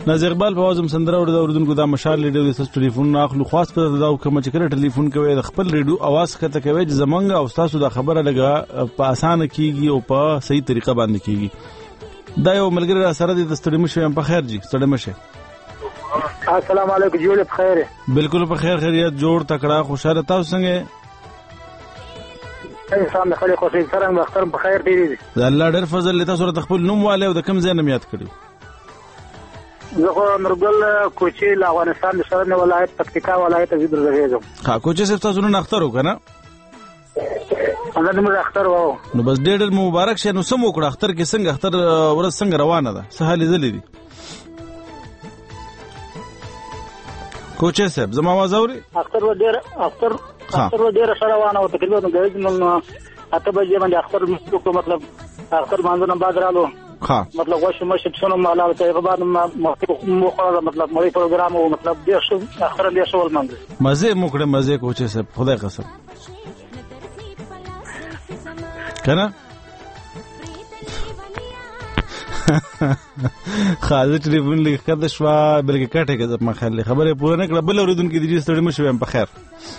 ناظر اقبال په وازم سندره ور د اوردونکو د مشال ریډیو د تاسو ټلیفون اخلو خاص په دا کوم چې کله ټلیفون کوي د خپل ریډیو आवाज کته کوي چې زمونږ او تاسو د خبره لګه په اسانه کیږي او په صحیح طریقه باندې کیږي دا یو ملګری را سره د ستړي مشه په خیر جی ستړي مشه السلام علیکم جوړ په خیر بالکل په خیر خیریت جوړ تکړه خوشاله تاسو څنګه انسان د خلک خوشي سره د اختر په خیر دی دي الله ډېر فضل لته سره خپل نوم والے او د کم ځای نه یاد کړی زه نورګل کوچی له افغانستان د شرن ولایت پکتیکا ولایت زیدر زغیزم ها کوچی صرف تاسو نه اختر وکنه انا د موږ اختر وو نو بس ډېر مبارک شه نو سمو کړ اختر کې څنګه اختر ورځ څنګه روانه ده سهالي زلي دي کوچی صاحب زما आवाज اوري اختر و ډېر اختر اختر و ډېر سره روانه او تقریبا د نن اته بجې باندې اختر مو مطلب اختر باندې نه بعد رالو ها مطلب واش مشه څونو مالا ته بعد مو خو مطلب مې پروګرام او مطلب ډېر شو اختر ډېر شو ولمنځ مزه مو کړه مزه کوچی صاحب خدای قسم کنه خاله ټلیفون لیکه شوا بلکې کټه کې ما خلې خبره پوره نه کړه بل اوریدونکو د دې ستړي مشو په خیر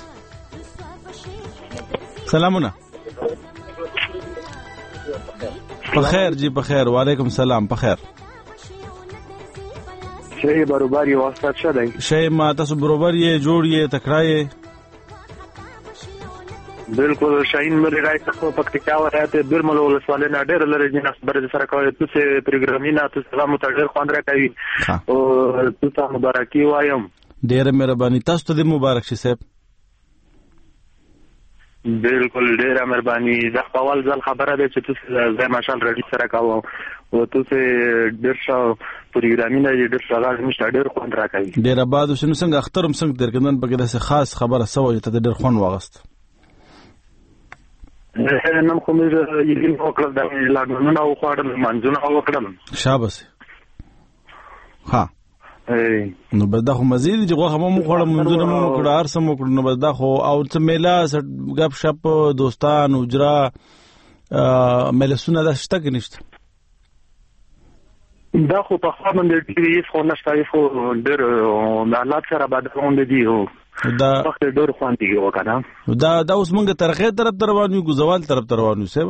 سلامونه په خیر جی په خیر وعلیکم سلام په خیر شی برابر یو واسطه شته شی ما تاسو برابر یې جوړ یې تکړه بالکل شاهین مری راځي په پکتیکا ولایت برمل ولسوالۍ نه ډېر لري جناس برج سره کوي تاسو پروګرامینه تاسو سلام ته ډېر خوان راکوي او تاسو مبارکي وایم ډېر مهرباني تاسو ته مبارک شي صاحب بالکل ډېر مهرباني زه په اول ځل خبره ده چې تاسو زه ماشال رډي سره کوم او تاسو ډېر ښه پروګرامینه ډېر ښه غاړه مشته ډېر خوان راکوي ډېر آباد شنو څنګه اخترم څنګه درکنن په کې خاص خبره سوې ته ډېر خوان واغست نن خو مې یګین وکړل د لاګونو او خاطر منځونه وکړل شابه ها نو بس دا خو مزید چې غوښه مو خوړم منځونه مو کړه هر څه مو کړ نو بس دا خو او څه میلا غب شپ دوستان اجرا ملسونه دا شته کې نشته دا خو په خوا باندې ټي وي خو نشته خو ډېر د حالات سره بدلون دي او دا وخت ډېر خوان دي وکړه دا دا اوس مونږ ترخه طرف ته روانو یو زوال طرف ته روانو سیب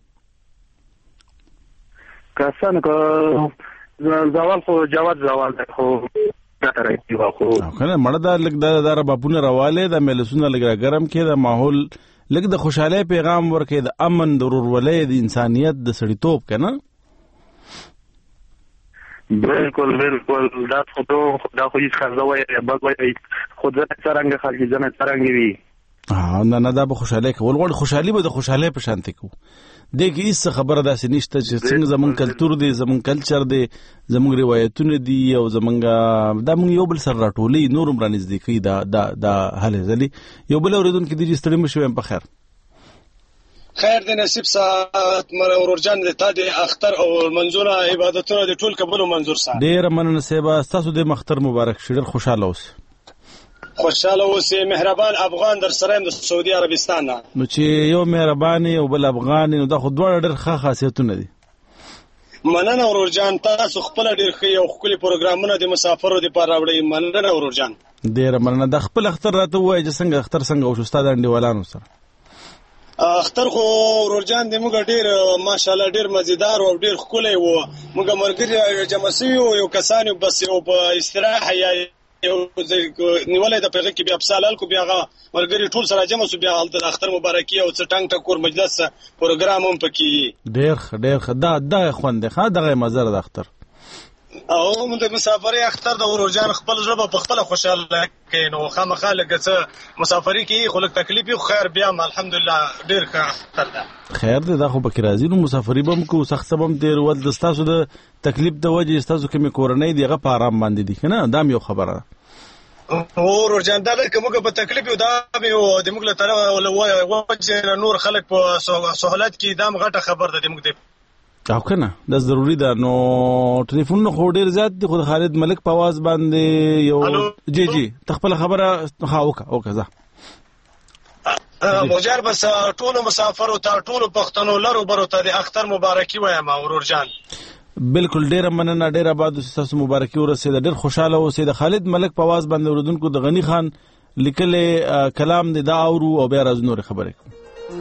کسان کو زوال خو جواد زوال خو ترې دی خو کنه مړه دا لګ دا دار باپونه رواله د ملسونه لګ ګرم کې د ماحول لګ د خوشاله پیغام ورکې د امن د ورولې د انسانيت د سړیتوب کنه بالکل بالکل دا خو دا خو هیڅ خزوي بګوي خود ځان څنګه خلک ځان څنګه وي ها نه نه دا به خوشاله کول غوړ خوشحالي به د خوشاله په شانتي کو دغه هیڅ خبره داسې نشته چې څنګه زمون کلچر دی زمون کلچر دی زمون روایتونه دي او زمونږ دا مونږ یو بل سره راټولې نورم رانځ کی دا دا دا حل زلي یو بل اوریدونکو دي ستړي مشو په خیر خیر د نصیب سات مر اورجان د تا د اختر او منځونه عبادتونه د ټول قبول او منظور سره ډیر مننه سیبا تاسو د مختر مبارک شډر خوشاله اوس خوشاله اوسې مهربان افغان در سره د سعودي عربستان نو چې یو مهرباني او بل افغان نو دا خو دوه ډېر ښه خاصیتونه دي مننه اورجان تاسو خپل ډېر ښه او خپل پروګرامونه د مسافرو لپاره راوړئ مننه اورجان ډېر مننه د خپل اختر راته وای چې څنګه اختر څنګه او استاد انډیوالانو سره اختر خو اورجان د موږ ډېر ماشاءالله ډېر مزیدار او ډېر ښکلی و موږ مرګري جمع شوي یو کسان بس یو په استراحه یا یو نیولای د پیغه کې بیا بسالال کو بیا مرګري ټول سره جمع شو بیا د اختر مبارکي او څټنګ ټکور مجلس پروګرام هم پکې ډېر ډېر دا د خوند ښه دغه مزر د اختر او موږ د مسافرۍ اختر د اورجان خپل ژبه په خپل خوشاله کینو خامخا لګڅ مسافرۍ کې خو لک تکلیف خو خیر بیا الحمدلله ډېر ښه اختر ده خیر دې دا خو پکې راځي نو مسافرۍ بم کو سخت سبم ډېر ول د تاسو د تکلیف د وجې تاسو کې مې کورنۍ دیغه په آرام باندې دي کنه دا یو خبره اورجان دا کومه په تکلیف یو دا یو د موږ له طرف وجه نور خلک په سہولت کې دام غټه خبر ده موږ او کنه دا ضروری ده نو ټلیفون خو ډیر زیات دي خو خالد ملک په आवाज باندې یو جی جی تخپل خبره ها اوکا اوکا زه مجر بس ټول مسافر او ټول پښتنو لرو برو ته د اختر مبارکي وایم اورجان بالکل ډیره مننه ډیره آباد اوسئ تاسو مبارکي ورسېده ډیر خوشاله اوسئ د خالد ملک په आवाज باندې اوریدونکو د غنی خان لیکلې کلام دی دا اورو او بیا راز نور خبرې کوو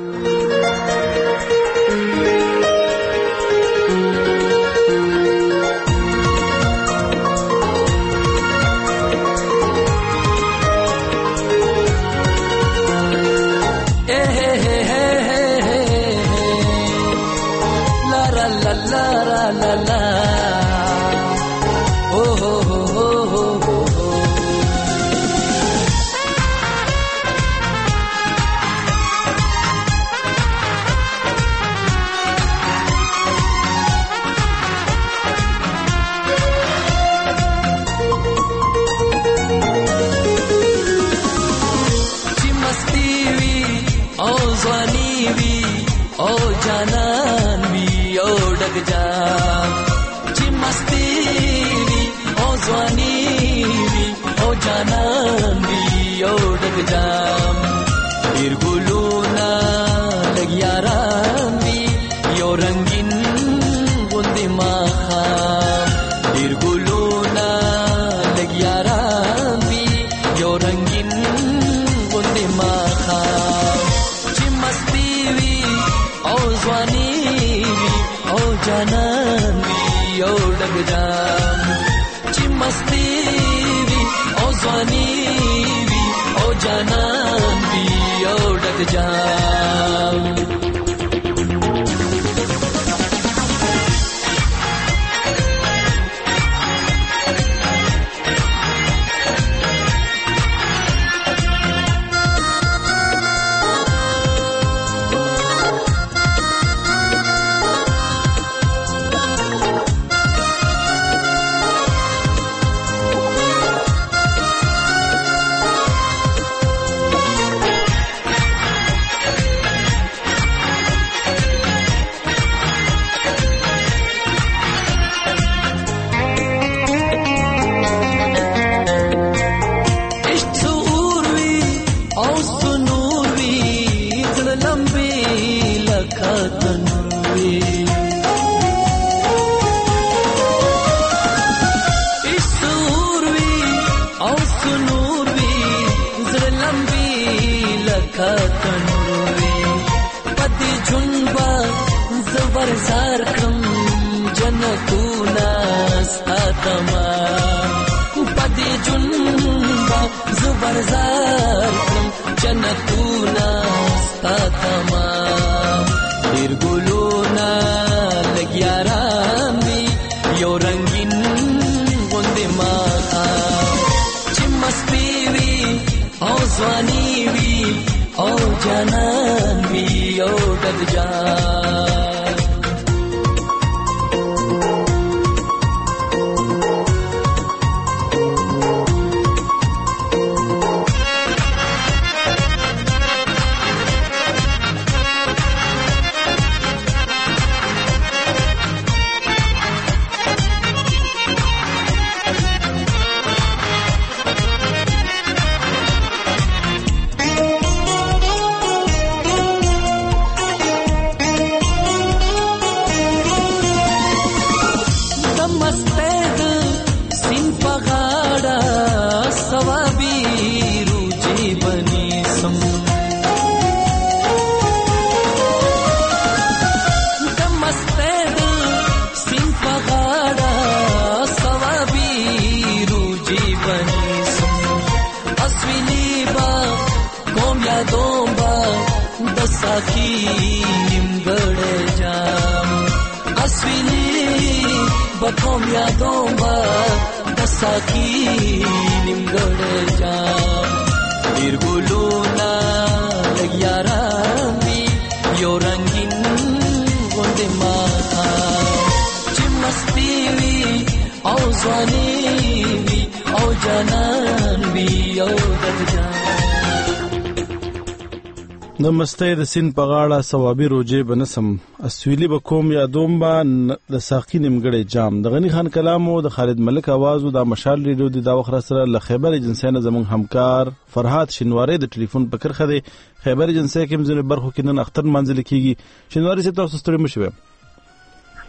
نمسته د سین په غاړه ثوابي روجې بنسم اسویلی به کوم یادوم با د ساقي نیمګړی جام د غنی خان کلام او د خالد ملک आवाज او د مشال ریډیو د دا وخت سره له خیبر ایجنسی نه زمون همکار فرحات شنواری د ټلیفون په کرخه دی خیبر ایجنسی کې مزنه برخو کې نن اختر منځل کیږي شنواری سي تاسو ستړي مشوي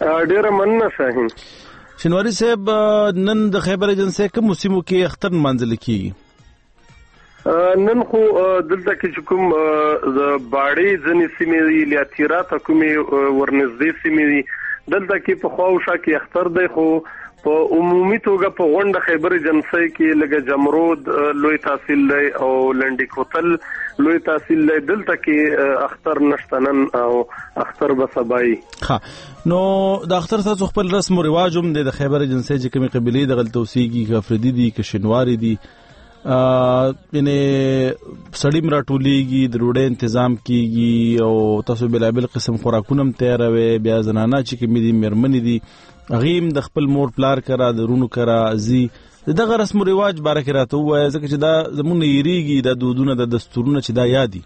ډیره مننه شاهین. شینواری صاحب نن د خیبر ایجنسی کوم سیمو کې اختر منځل کیږي؟ نن خو دلته کې چې کوم د باړې ځنې سیمې دي لیاتیرا ته کومې ورنږدې سیمې دي دلته کې په خواوشا کې اختر دی، خو په عمومي توګه په غونډه خیبر ایجنسی کې لکه جمرود لوی تحصیل دی او لنډی کوتل لوی تحصیل دی، دلته کې اختر نشته نن او اختر به سبا. ها نو د اختر تاسو خپل رسم او رواج هم د خیبر ایجنسی چې کومې قبیلې د غلط اوسېږي که افریدي دي که شینواري دي یعنی سړی مراټولیږي د ډوډۍ تنظیم کیږي او تاسو بلابل قسم خوراکونه هم تیاروي، بیا زنانه چې کومې دي میرمنې دي هغې د خپل مور پلار کرا د رونو کرا زی دغه رسم و رواج باره کې راته ووایه ځکه چې دا زموږ نه هېرېږي دا دودونه د دستورونه چې دا یاد دي.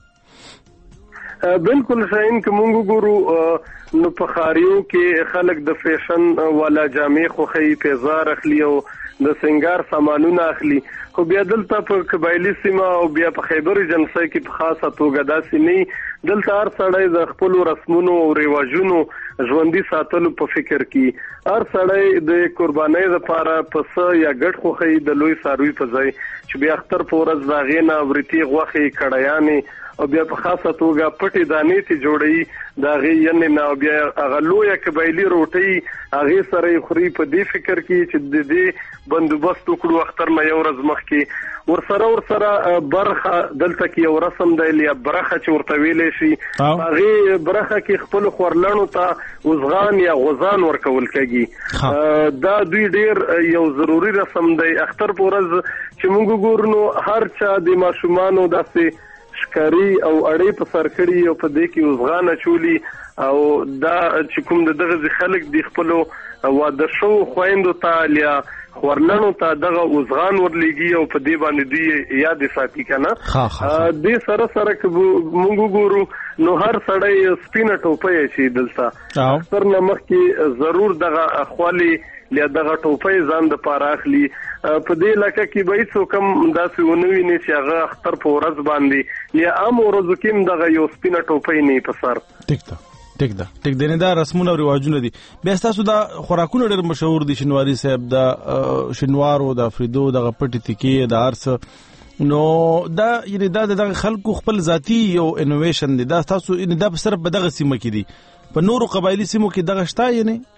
بالکل شاهین که مونږ وګورو نو په ښاریو کې خلک د فیشن والا جامې خوښوي، پیزار اخلي او د سنگار سامانونه اخلي، خو بیا دلته په قبایلي سیمه او بیا په خیبر ایجنسی کې په خاصه توګه داسې نه، دلته هر سړی د خپلو رسمونو او رواجونو ژوندي ساتلو په فکر کې، هر سړی د قربانۍ لپاره پسه یا ګډ خوښوي د لوی څاروي په ځای چې بیا اختر په ورځ د هغې نه ورتې غوښې کړایانې او بیا په خاصه توګه پټې دانې ته جوړوي د هغې ینې نه، او بیا هغه لویه قبایلي روټۍ هغې سره یې خوري په دې فکر کې چې د دې بندوبست وکړو اختر نه یو ورځ مخکې. ورسره ورسره برخه دلته کې یو رسم دی یا برخه چې ورته ویلی شي، هغې برخه کې خپلو خورلڼو ته وزغان یا غوزان ورکول کېږي. دا دوی ډیر یو ضروري رسم دی. اختر په ورځ چې موږ وګورو نو هر چا د ماشومانو داسې شکاري او اړې په سر کړي او په دې کې وزغان اچولي، او دا چې کوم د دغه خلک د خپلو واده شوو خویندو ته یا خورلڼو ته دغه وزغان ورلیږي او په دې باندې دوی یاد ساتي که نه. دې سره سره که موږ وګورو نو هر سړی سپینه ټوپۍ اچوي دلته اختر نه مخکې ضرور دغه خوالې یا دغه ټوپۍ ځان دپاره اخلي. په دې علاقه کې به هېڅوک هم داسې ونه ویني چې هغه اختر په ورځ باندې یا عام ورځو کې هم دغه یو سپینه ټوپۍ نه په سر. ټیک ده ټیک ده ټیک ده دا رسمونه او رواجونه دي. بیا ستاسو دا خوراکونه ډېر مشهور دي شینواري صاحب، د شینوارو د افریدو دغه پټې تکې د هر څه، نو دا یعنې دا د دغه خلکو خپل ذاتي یو انوویشن دی. دا ستاسو دا صرف په دغه سیمه کې دي، په نورو قبایلي سیمو کې دغه شته یعنې؟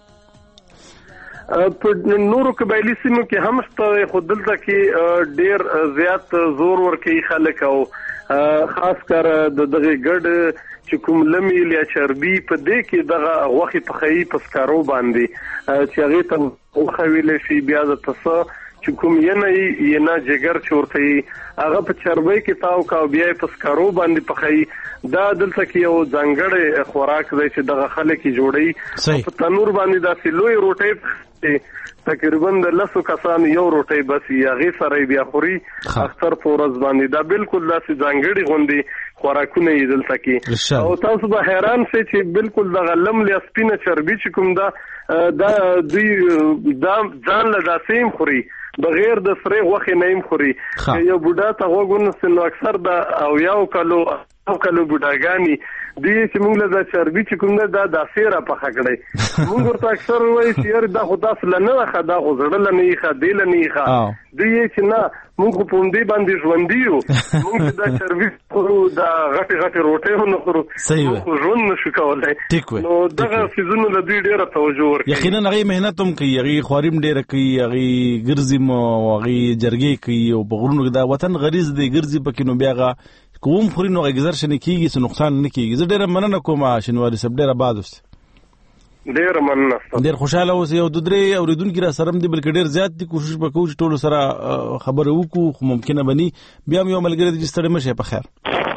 په نورو قبایلي سیمو کې هم شته، خو دلته کې ډیر زیات زور ورکوي خلک او خاص کر د دغه ګډ چې کوم لمیل یا چربي په دې کې دغه غوښې پخوي په سکارو باندې چې هغې ته غوښه ویلی شي، بیا د پسه چې کوم ینه یې ینه جګر چې ورته یي هغه په چربۍ کې تاو کا او بیا یې په سکارو باندې پخوي. دا دلته کې یو ځانګړی خوراک دی چې دغه خلک یې جوړوي. په تنور باندې داسې لوی روټۍ تقریبا د لسو کسانو یو روټۍ بس هغې سره یې بیا خوري اختر په ورځ باندې. دا بالکل داسې ځانګړي غوندې خوراکونه یې دلته کې، او تاسو به حیران شئ چې بالکل دغه لم یا سپینه چربي چې کوم ده دا دوی دا ځان له داسې هم خوري بغیر د سرې غوښې نه هم خوري. یو بوډا ته غوږ ونیسئ نو اکثر د اویاو کلو او کلو بوډاګانې دوی چې موږ له دا چربي چې کوم ده دا داسې را پخه کړی. موږ ورته اکثر وایي چې یار دا خو داسې له نه ښه، دا خو زړه له نه یې ښه، دې له نه یې ښه. دوی یې چې نه موږ خو په همدې باندې ژوندي یو، موږ چې دا چربي خورو دا غټې غټې روټۍ هم نه خورو، موږ خو ژوند نه شو کولی. نو دغه څیزونو له دوی ډېره توجه ورکوي. یقینا هغې محنت هم کوي، هغې خواري هم ډېره کوي، هغې ګرځي م او هغې جرګې کوي او په غرونو کې دا وطن غریز دی ګرځي پکې، نو بیا هغه کوم خوري نو هغه ګزر شنه کېږي څه نقصان نه کېږي. زه ډېره مننه کوم شینواري صاحب، ډېره آباد اوسئ. ډېره مننه، ډېر خوشحاله اوسئ. یو دوه درې اورېدونکي را سره هم دي بلکې ډېر زیات دي، کوشش به کوو چې ټولو سره خبرې وکړو، خو ممکنه به نه بیا هم یو ملګری دی چې ستړی مه شئ په خیر.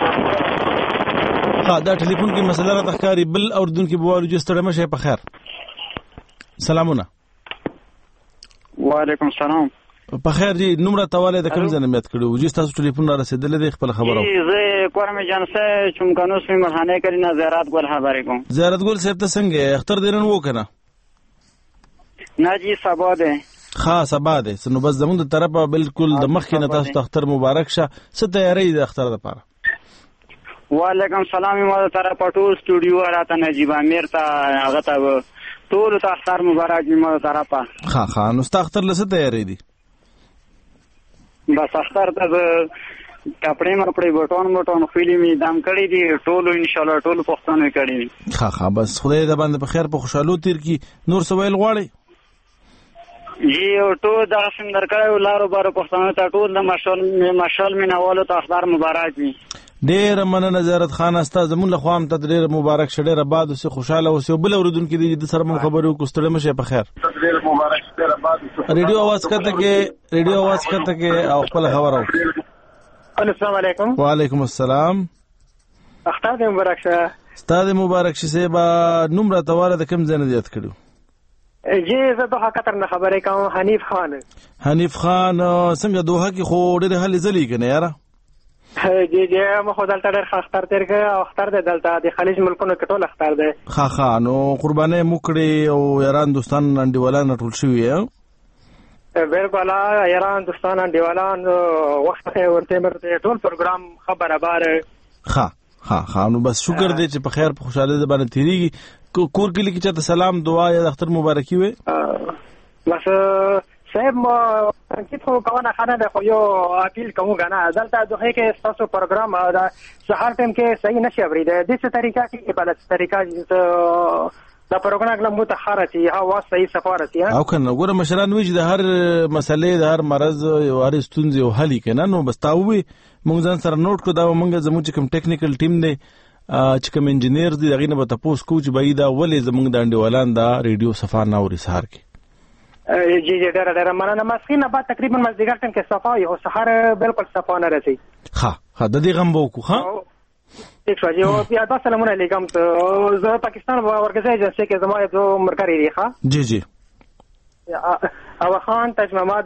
ها دا ټلیفون کې مسله راته ښکاري، بل اورېدونکي به وایي چې ستړی مه شئ په خیر. سلامونه. وعلیکم السلام. په خیر جی، نوم راته والی د کوم ځای نه میاد کړي و جی؟ ستاسو ټلیفون را رسېدلی دی، خپله خبره وکړئ. زه کورم جانسه چمکنوس می مرحانه کری نه زیارت ګل خبرې کوم. زیارت ګل صاحب ته څنګه اختر دی نن و که نه؟ نه جی سبا دی. ښه سبا دی، نو بس زمونږ د طرفه بالکل د مخکې نه تاسو ته اختر مبارک شه. څه تیاری د اختر دپاره؟ وعلیکم سلام. ما د طرفه ټول سټوډیو راته نجیب امیر ته هغه ته ټول ته اختر مبارک وي مو طرفه. ها ها نو ستا اختر لسه تیاری دي؟ بس اختر ته کپڑے مپڑے بټون بټون فلمي دام کړی دي ټول ان شاء الله ټول پښتنو کړی دي. ها ها بس خدای دې باندې په خیر په خوشحالو تیر کی. نور څه ویل غواړي؟ یو ټول د سندر کړو لارو بارو پښتنو ته ټول د مشال مشال مینوالو ته اختر مبارک وي. ډیر مننه زیارت خان استا زمون له خوا هم ته ډیر مبارک شه. ډیر آباد اوسه خوشاله اوسه. بل اوردونکو دې د سره مون خبرو کوستړه مشه په خیر. ډیر مبارک ډیر آباد اوسه. ریډیو आवाज کته کې ریډیو आवाज کته کې او خپل خبر او. السلام علیکم. وعلیکم السلام. اختر دې مبارک شه. استاد مبارک شه. سبا نمبر تواله د کم ځنه زیات کړو. جی زه دوه کتر نه خبرې کوم. حنیف خان. حنیف خان څنګه دوه کې خو ډېر حل زلی کنه یاره. جی جی مخ دلته ډېر اختر تیر کې او اختر د دلته د خلیج ملکونو کې ټول اختر دی. ها ها نو قربانې موکړي او یاران دوستان انډیوالان ټول شوی یا بالکل یاران دوستان انډیوالان وخت ورته مرته ټول پروګرام خبره بار. ها ها ها نو بس شکر دې چې په خیر په خوشاله ده باندې تیریږي. کور کې لیکي چې سلام دعا یا اختر مبارکي وي. بس صاحب ما چې خو کومه خانه ده خو یو اپیل کوم غنا دلته دوه کې تاسو پروګرام دا سهار ټیم کې صحیح نشي اوریدل. د څه طریقه کې په بل طریقه دا پروګرام کله متأخره شي هوا صحیح سفاره شي او کنه ګوره مشران وی چې د هر مسلې د هر مرض او هر ستونزې او حل کنه نو بس تاوي مونږ ځان سره نوٹ کو دا مونږ زموږ کوم ټیکنیکل ټیم دی چې کوم انجینیر دی دغه نه به تاسو کو چې بای دا ولې زمونږ د انډیوالان دا ریډیو صفار نه اوري سهار کې. جی جی ډېر ډېر مننه. مسکینه بعد تقریبا مازدیګر ټیم کې صفا یو سهار بالکل صفا نه راځي. ها ها د دې غم وکړو. ها ٹھیک شو جی او بیا تاسو سلام علیکم. زه پاکستان ورګزې چې کې زما یو مرکری دی. ها جی جی او خان تاج محمد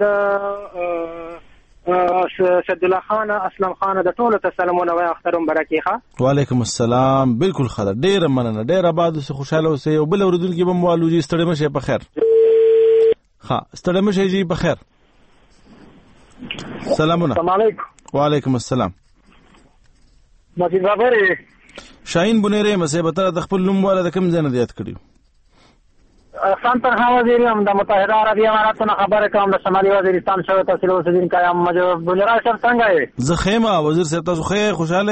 سید الله خان اسلام خان د ټولو ته سلامونه وای اختر مبارک. ښه وعلیکم السلام. بالکل خیر ډیر مننه. ډیر آباد اوسه خوشاله اوسه. او بل اوردونکو به موالو جی ستړي مشه په خیر. ها ستړي مشه جی په خیر. سلامونه. السلام علیکم. وعلیکم السلام. مجید بابری شاهین بنيره مسه به تر د خپل نوم والا د کم ځنه زیات کړی. سانتر ها وزیر هم د متحده عربی اماراتو خبره کوم د شمالي وزیرستان شوه تحصیل وزیر قیام مجید بنيره صاحب څنګه یې؟ زه خیمه وزیر صاحب تاسو خیر خوشاله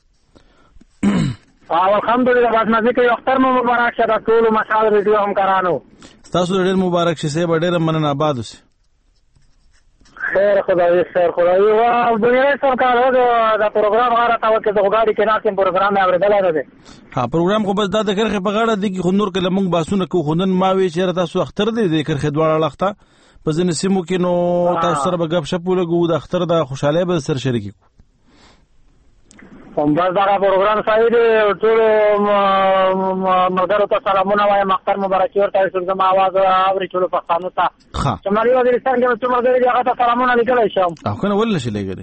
او الحمدلله باز نه ذکر اختر مو مبارک شه. ټول مشال ریډیو هم کرانو تاسو ډېر مبارک شه. سه ډېر مننه آباد اوسه. خیر خدای خیر خدای او بنيره صاحب کارو دا پروګرام غاره تا وکړه د غاړي کې ناکم پروګرام یې اوریدل نه. ها پروګرام خو بس دا د کرخه په غاړه دی کې خنور کله موږ باسونه کو خندن ما وی چې تاسو اختر دی د کرخه دواړه لخته په ځنه سیمو کې نو تاسو سره به غب شپ ولګو د اختر د خوشاله به سر شریک کو. هم بس دا پروګرام صحیح دی. ټول مګر ته سلامونه وایم اختر مبارک ورته زما आवाज اوري ټول پښتنو ته. شمالي وزیرستان کې ټول مګر هغه ته سلامونه لیکلای شم. او کنه ولله شي لګره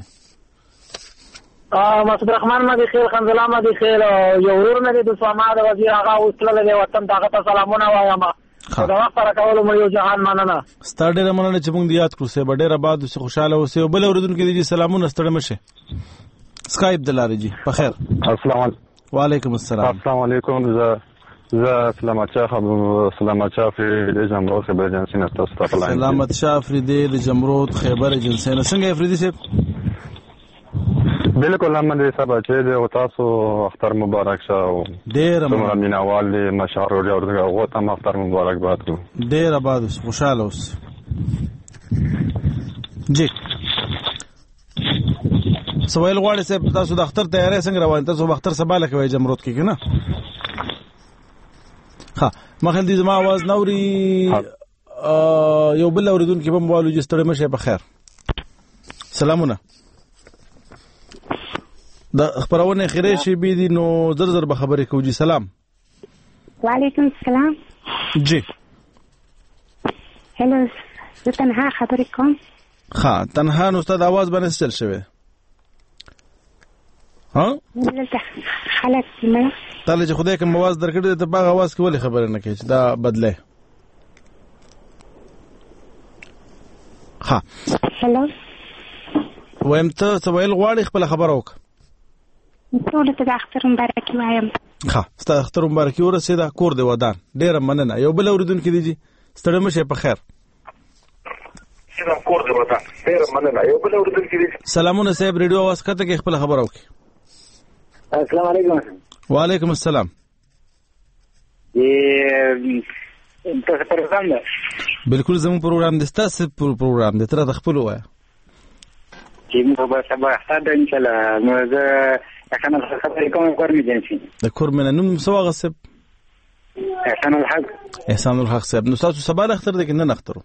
مسعود رحمان مدي خیر خنزلا مدي خیر یو ورور مې د سوما د وزیر هغه اوسله د وطن دغه ته سلامونه وایم. دا وخت را کول مې یو جهان مننه. ستاره ډېر مننه چې موږ یاد کړو. سه ډېر آباد اوسه خوشاله اوسه. بل اوردونکو دې سلامونه ستړي مشه. سکایپ دلاره جی په خیر. السلام علیکم. وعلیکم السلام. السلام علیکم. زه زه سلامت شاه سلامت شاه د جمهور خبر ایجنسی نه تاسو ته لاین. سلامت شاه افریدی د جمهور خبر ایجنسی نه څنګه افریدی صاحب؟ بالکل هم دې سبا چې د تاسو اختر مبارک شه. ډیر مننه مینوال دې مشهور او هغه ته اختر مبارک باد کو. ډیر آباد اوس خوشاله اوس. جی سوال غواړي صاحب تاسو د اختر تیاری څنګه روان تاسو اختر سباله کوي جمرود کې کنه؟ ها مخل دې زما आवाज نوري یو بل اوریدونکو په موالو جې ستړي مشه په خیر. سلامونه. د خبرونه خیره شي بي دي نو زر زر به خبرې کوجی. سلام. وعلیکم السلام. جی هلو زه تنها خبرې کوم. ها تنها نو استاد आवाज باندې چل شوی. ها دلته خلک ما تعالی چې خدای کوم आवाज درکړي ته باغ आवाज کولې خبره نه کوي چې دا بدله. ها هلو وایم ته سوال غواړي خپل خبر وک. ټول ته د اختر مبارک وایم. ښه ستا اختر مبارکي ورسېده کور دې ودان ډېره مننه یو بل اورېدونکی دی جي ستړی مه شئ په خیر کور دې ودان ډېره مننه یو بل اورېدونکی دی سلامونه صاحب ریډیو اواز کته کې خپله خبره وکړي السلام علیکم وعلیکم السلام تاسو پروګرام ده بالکل زموږ پروګرام دی ستاسو پروګرام دی تر د خپل وایه چې موږ به سبا اختر ده انشاءالله نو زه احسان الحق خبرې کوم کور مې جنسي د کور مې نوم څه واغه صاحب احسان الحق احسان الحق صاحب نو تاسو سبا اختر دی که نن اختر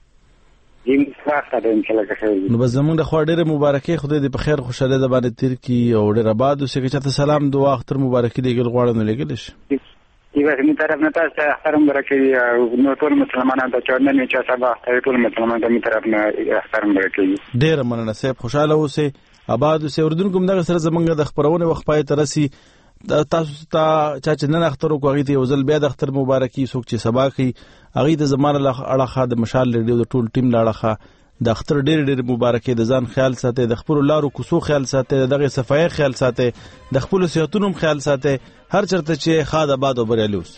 نو بس زمونږ د خوا ډېرې مبارکۍ خدای دې په خیر خوشحالۍ د باندې تېر کړي او ډېر آباد اوسې که چاته سلام دعا اختر مبارکي لیږل غواړه نو لیږلی شي زموږ طرف نه تاسو ته اختر مبارکي نو ټول مسلمانان ته چې نن چې سبا اختر ټول مسلمانان ته مې طرف نه اختر مبارکي ډېره مننه صاحب خوشحاله اوسئ آباد اوسئ اورېدونکو همدغه سره زمونږ د خپرونې وخت پای ته رسي تاسو ته چا چې نن اختر وکړو هغې ته یو ځل بیا د اختر مبارکي څوک چې سبا کوي هغې ته زما له اړخه د مشال ریډیو د ټول ټیم له اړخه د اختر ډېر ډېر مبارکي د ځان خیال ساتئ د خپلو لارو کوڅو خیال ساتئ د دغې صفایي خیال ساتئ د خپلو صحتونو هم خیال ساتئ هر چېرته چې ښاد آباد او بریالي اوسئ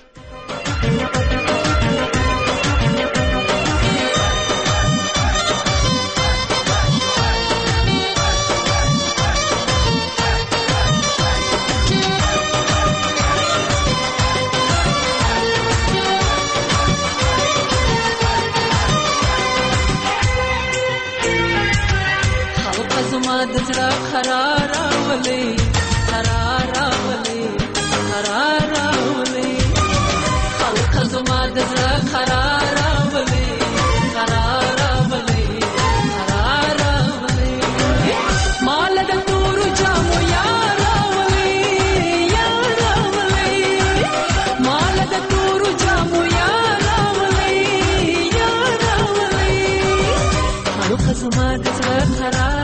خزما د زړه خراب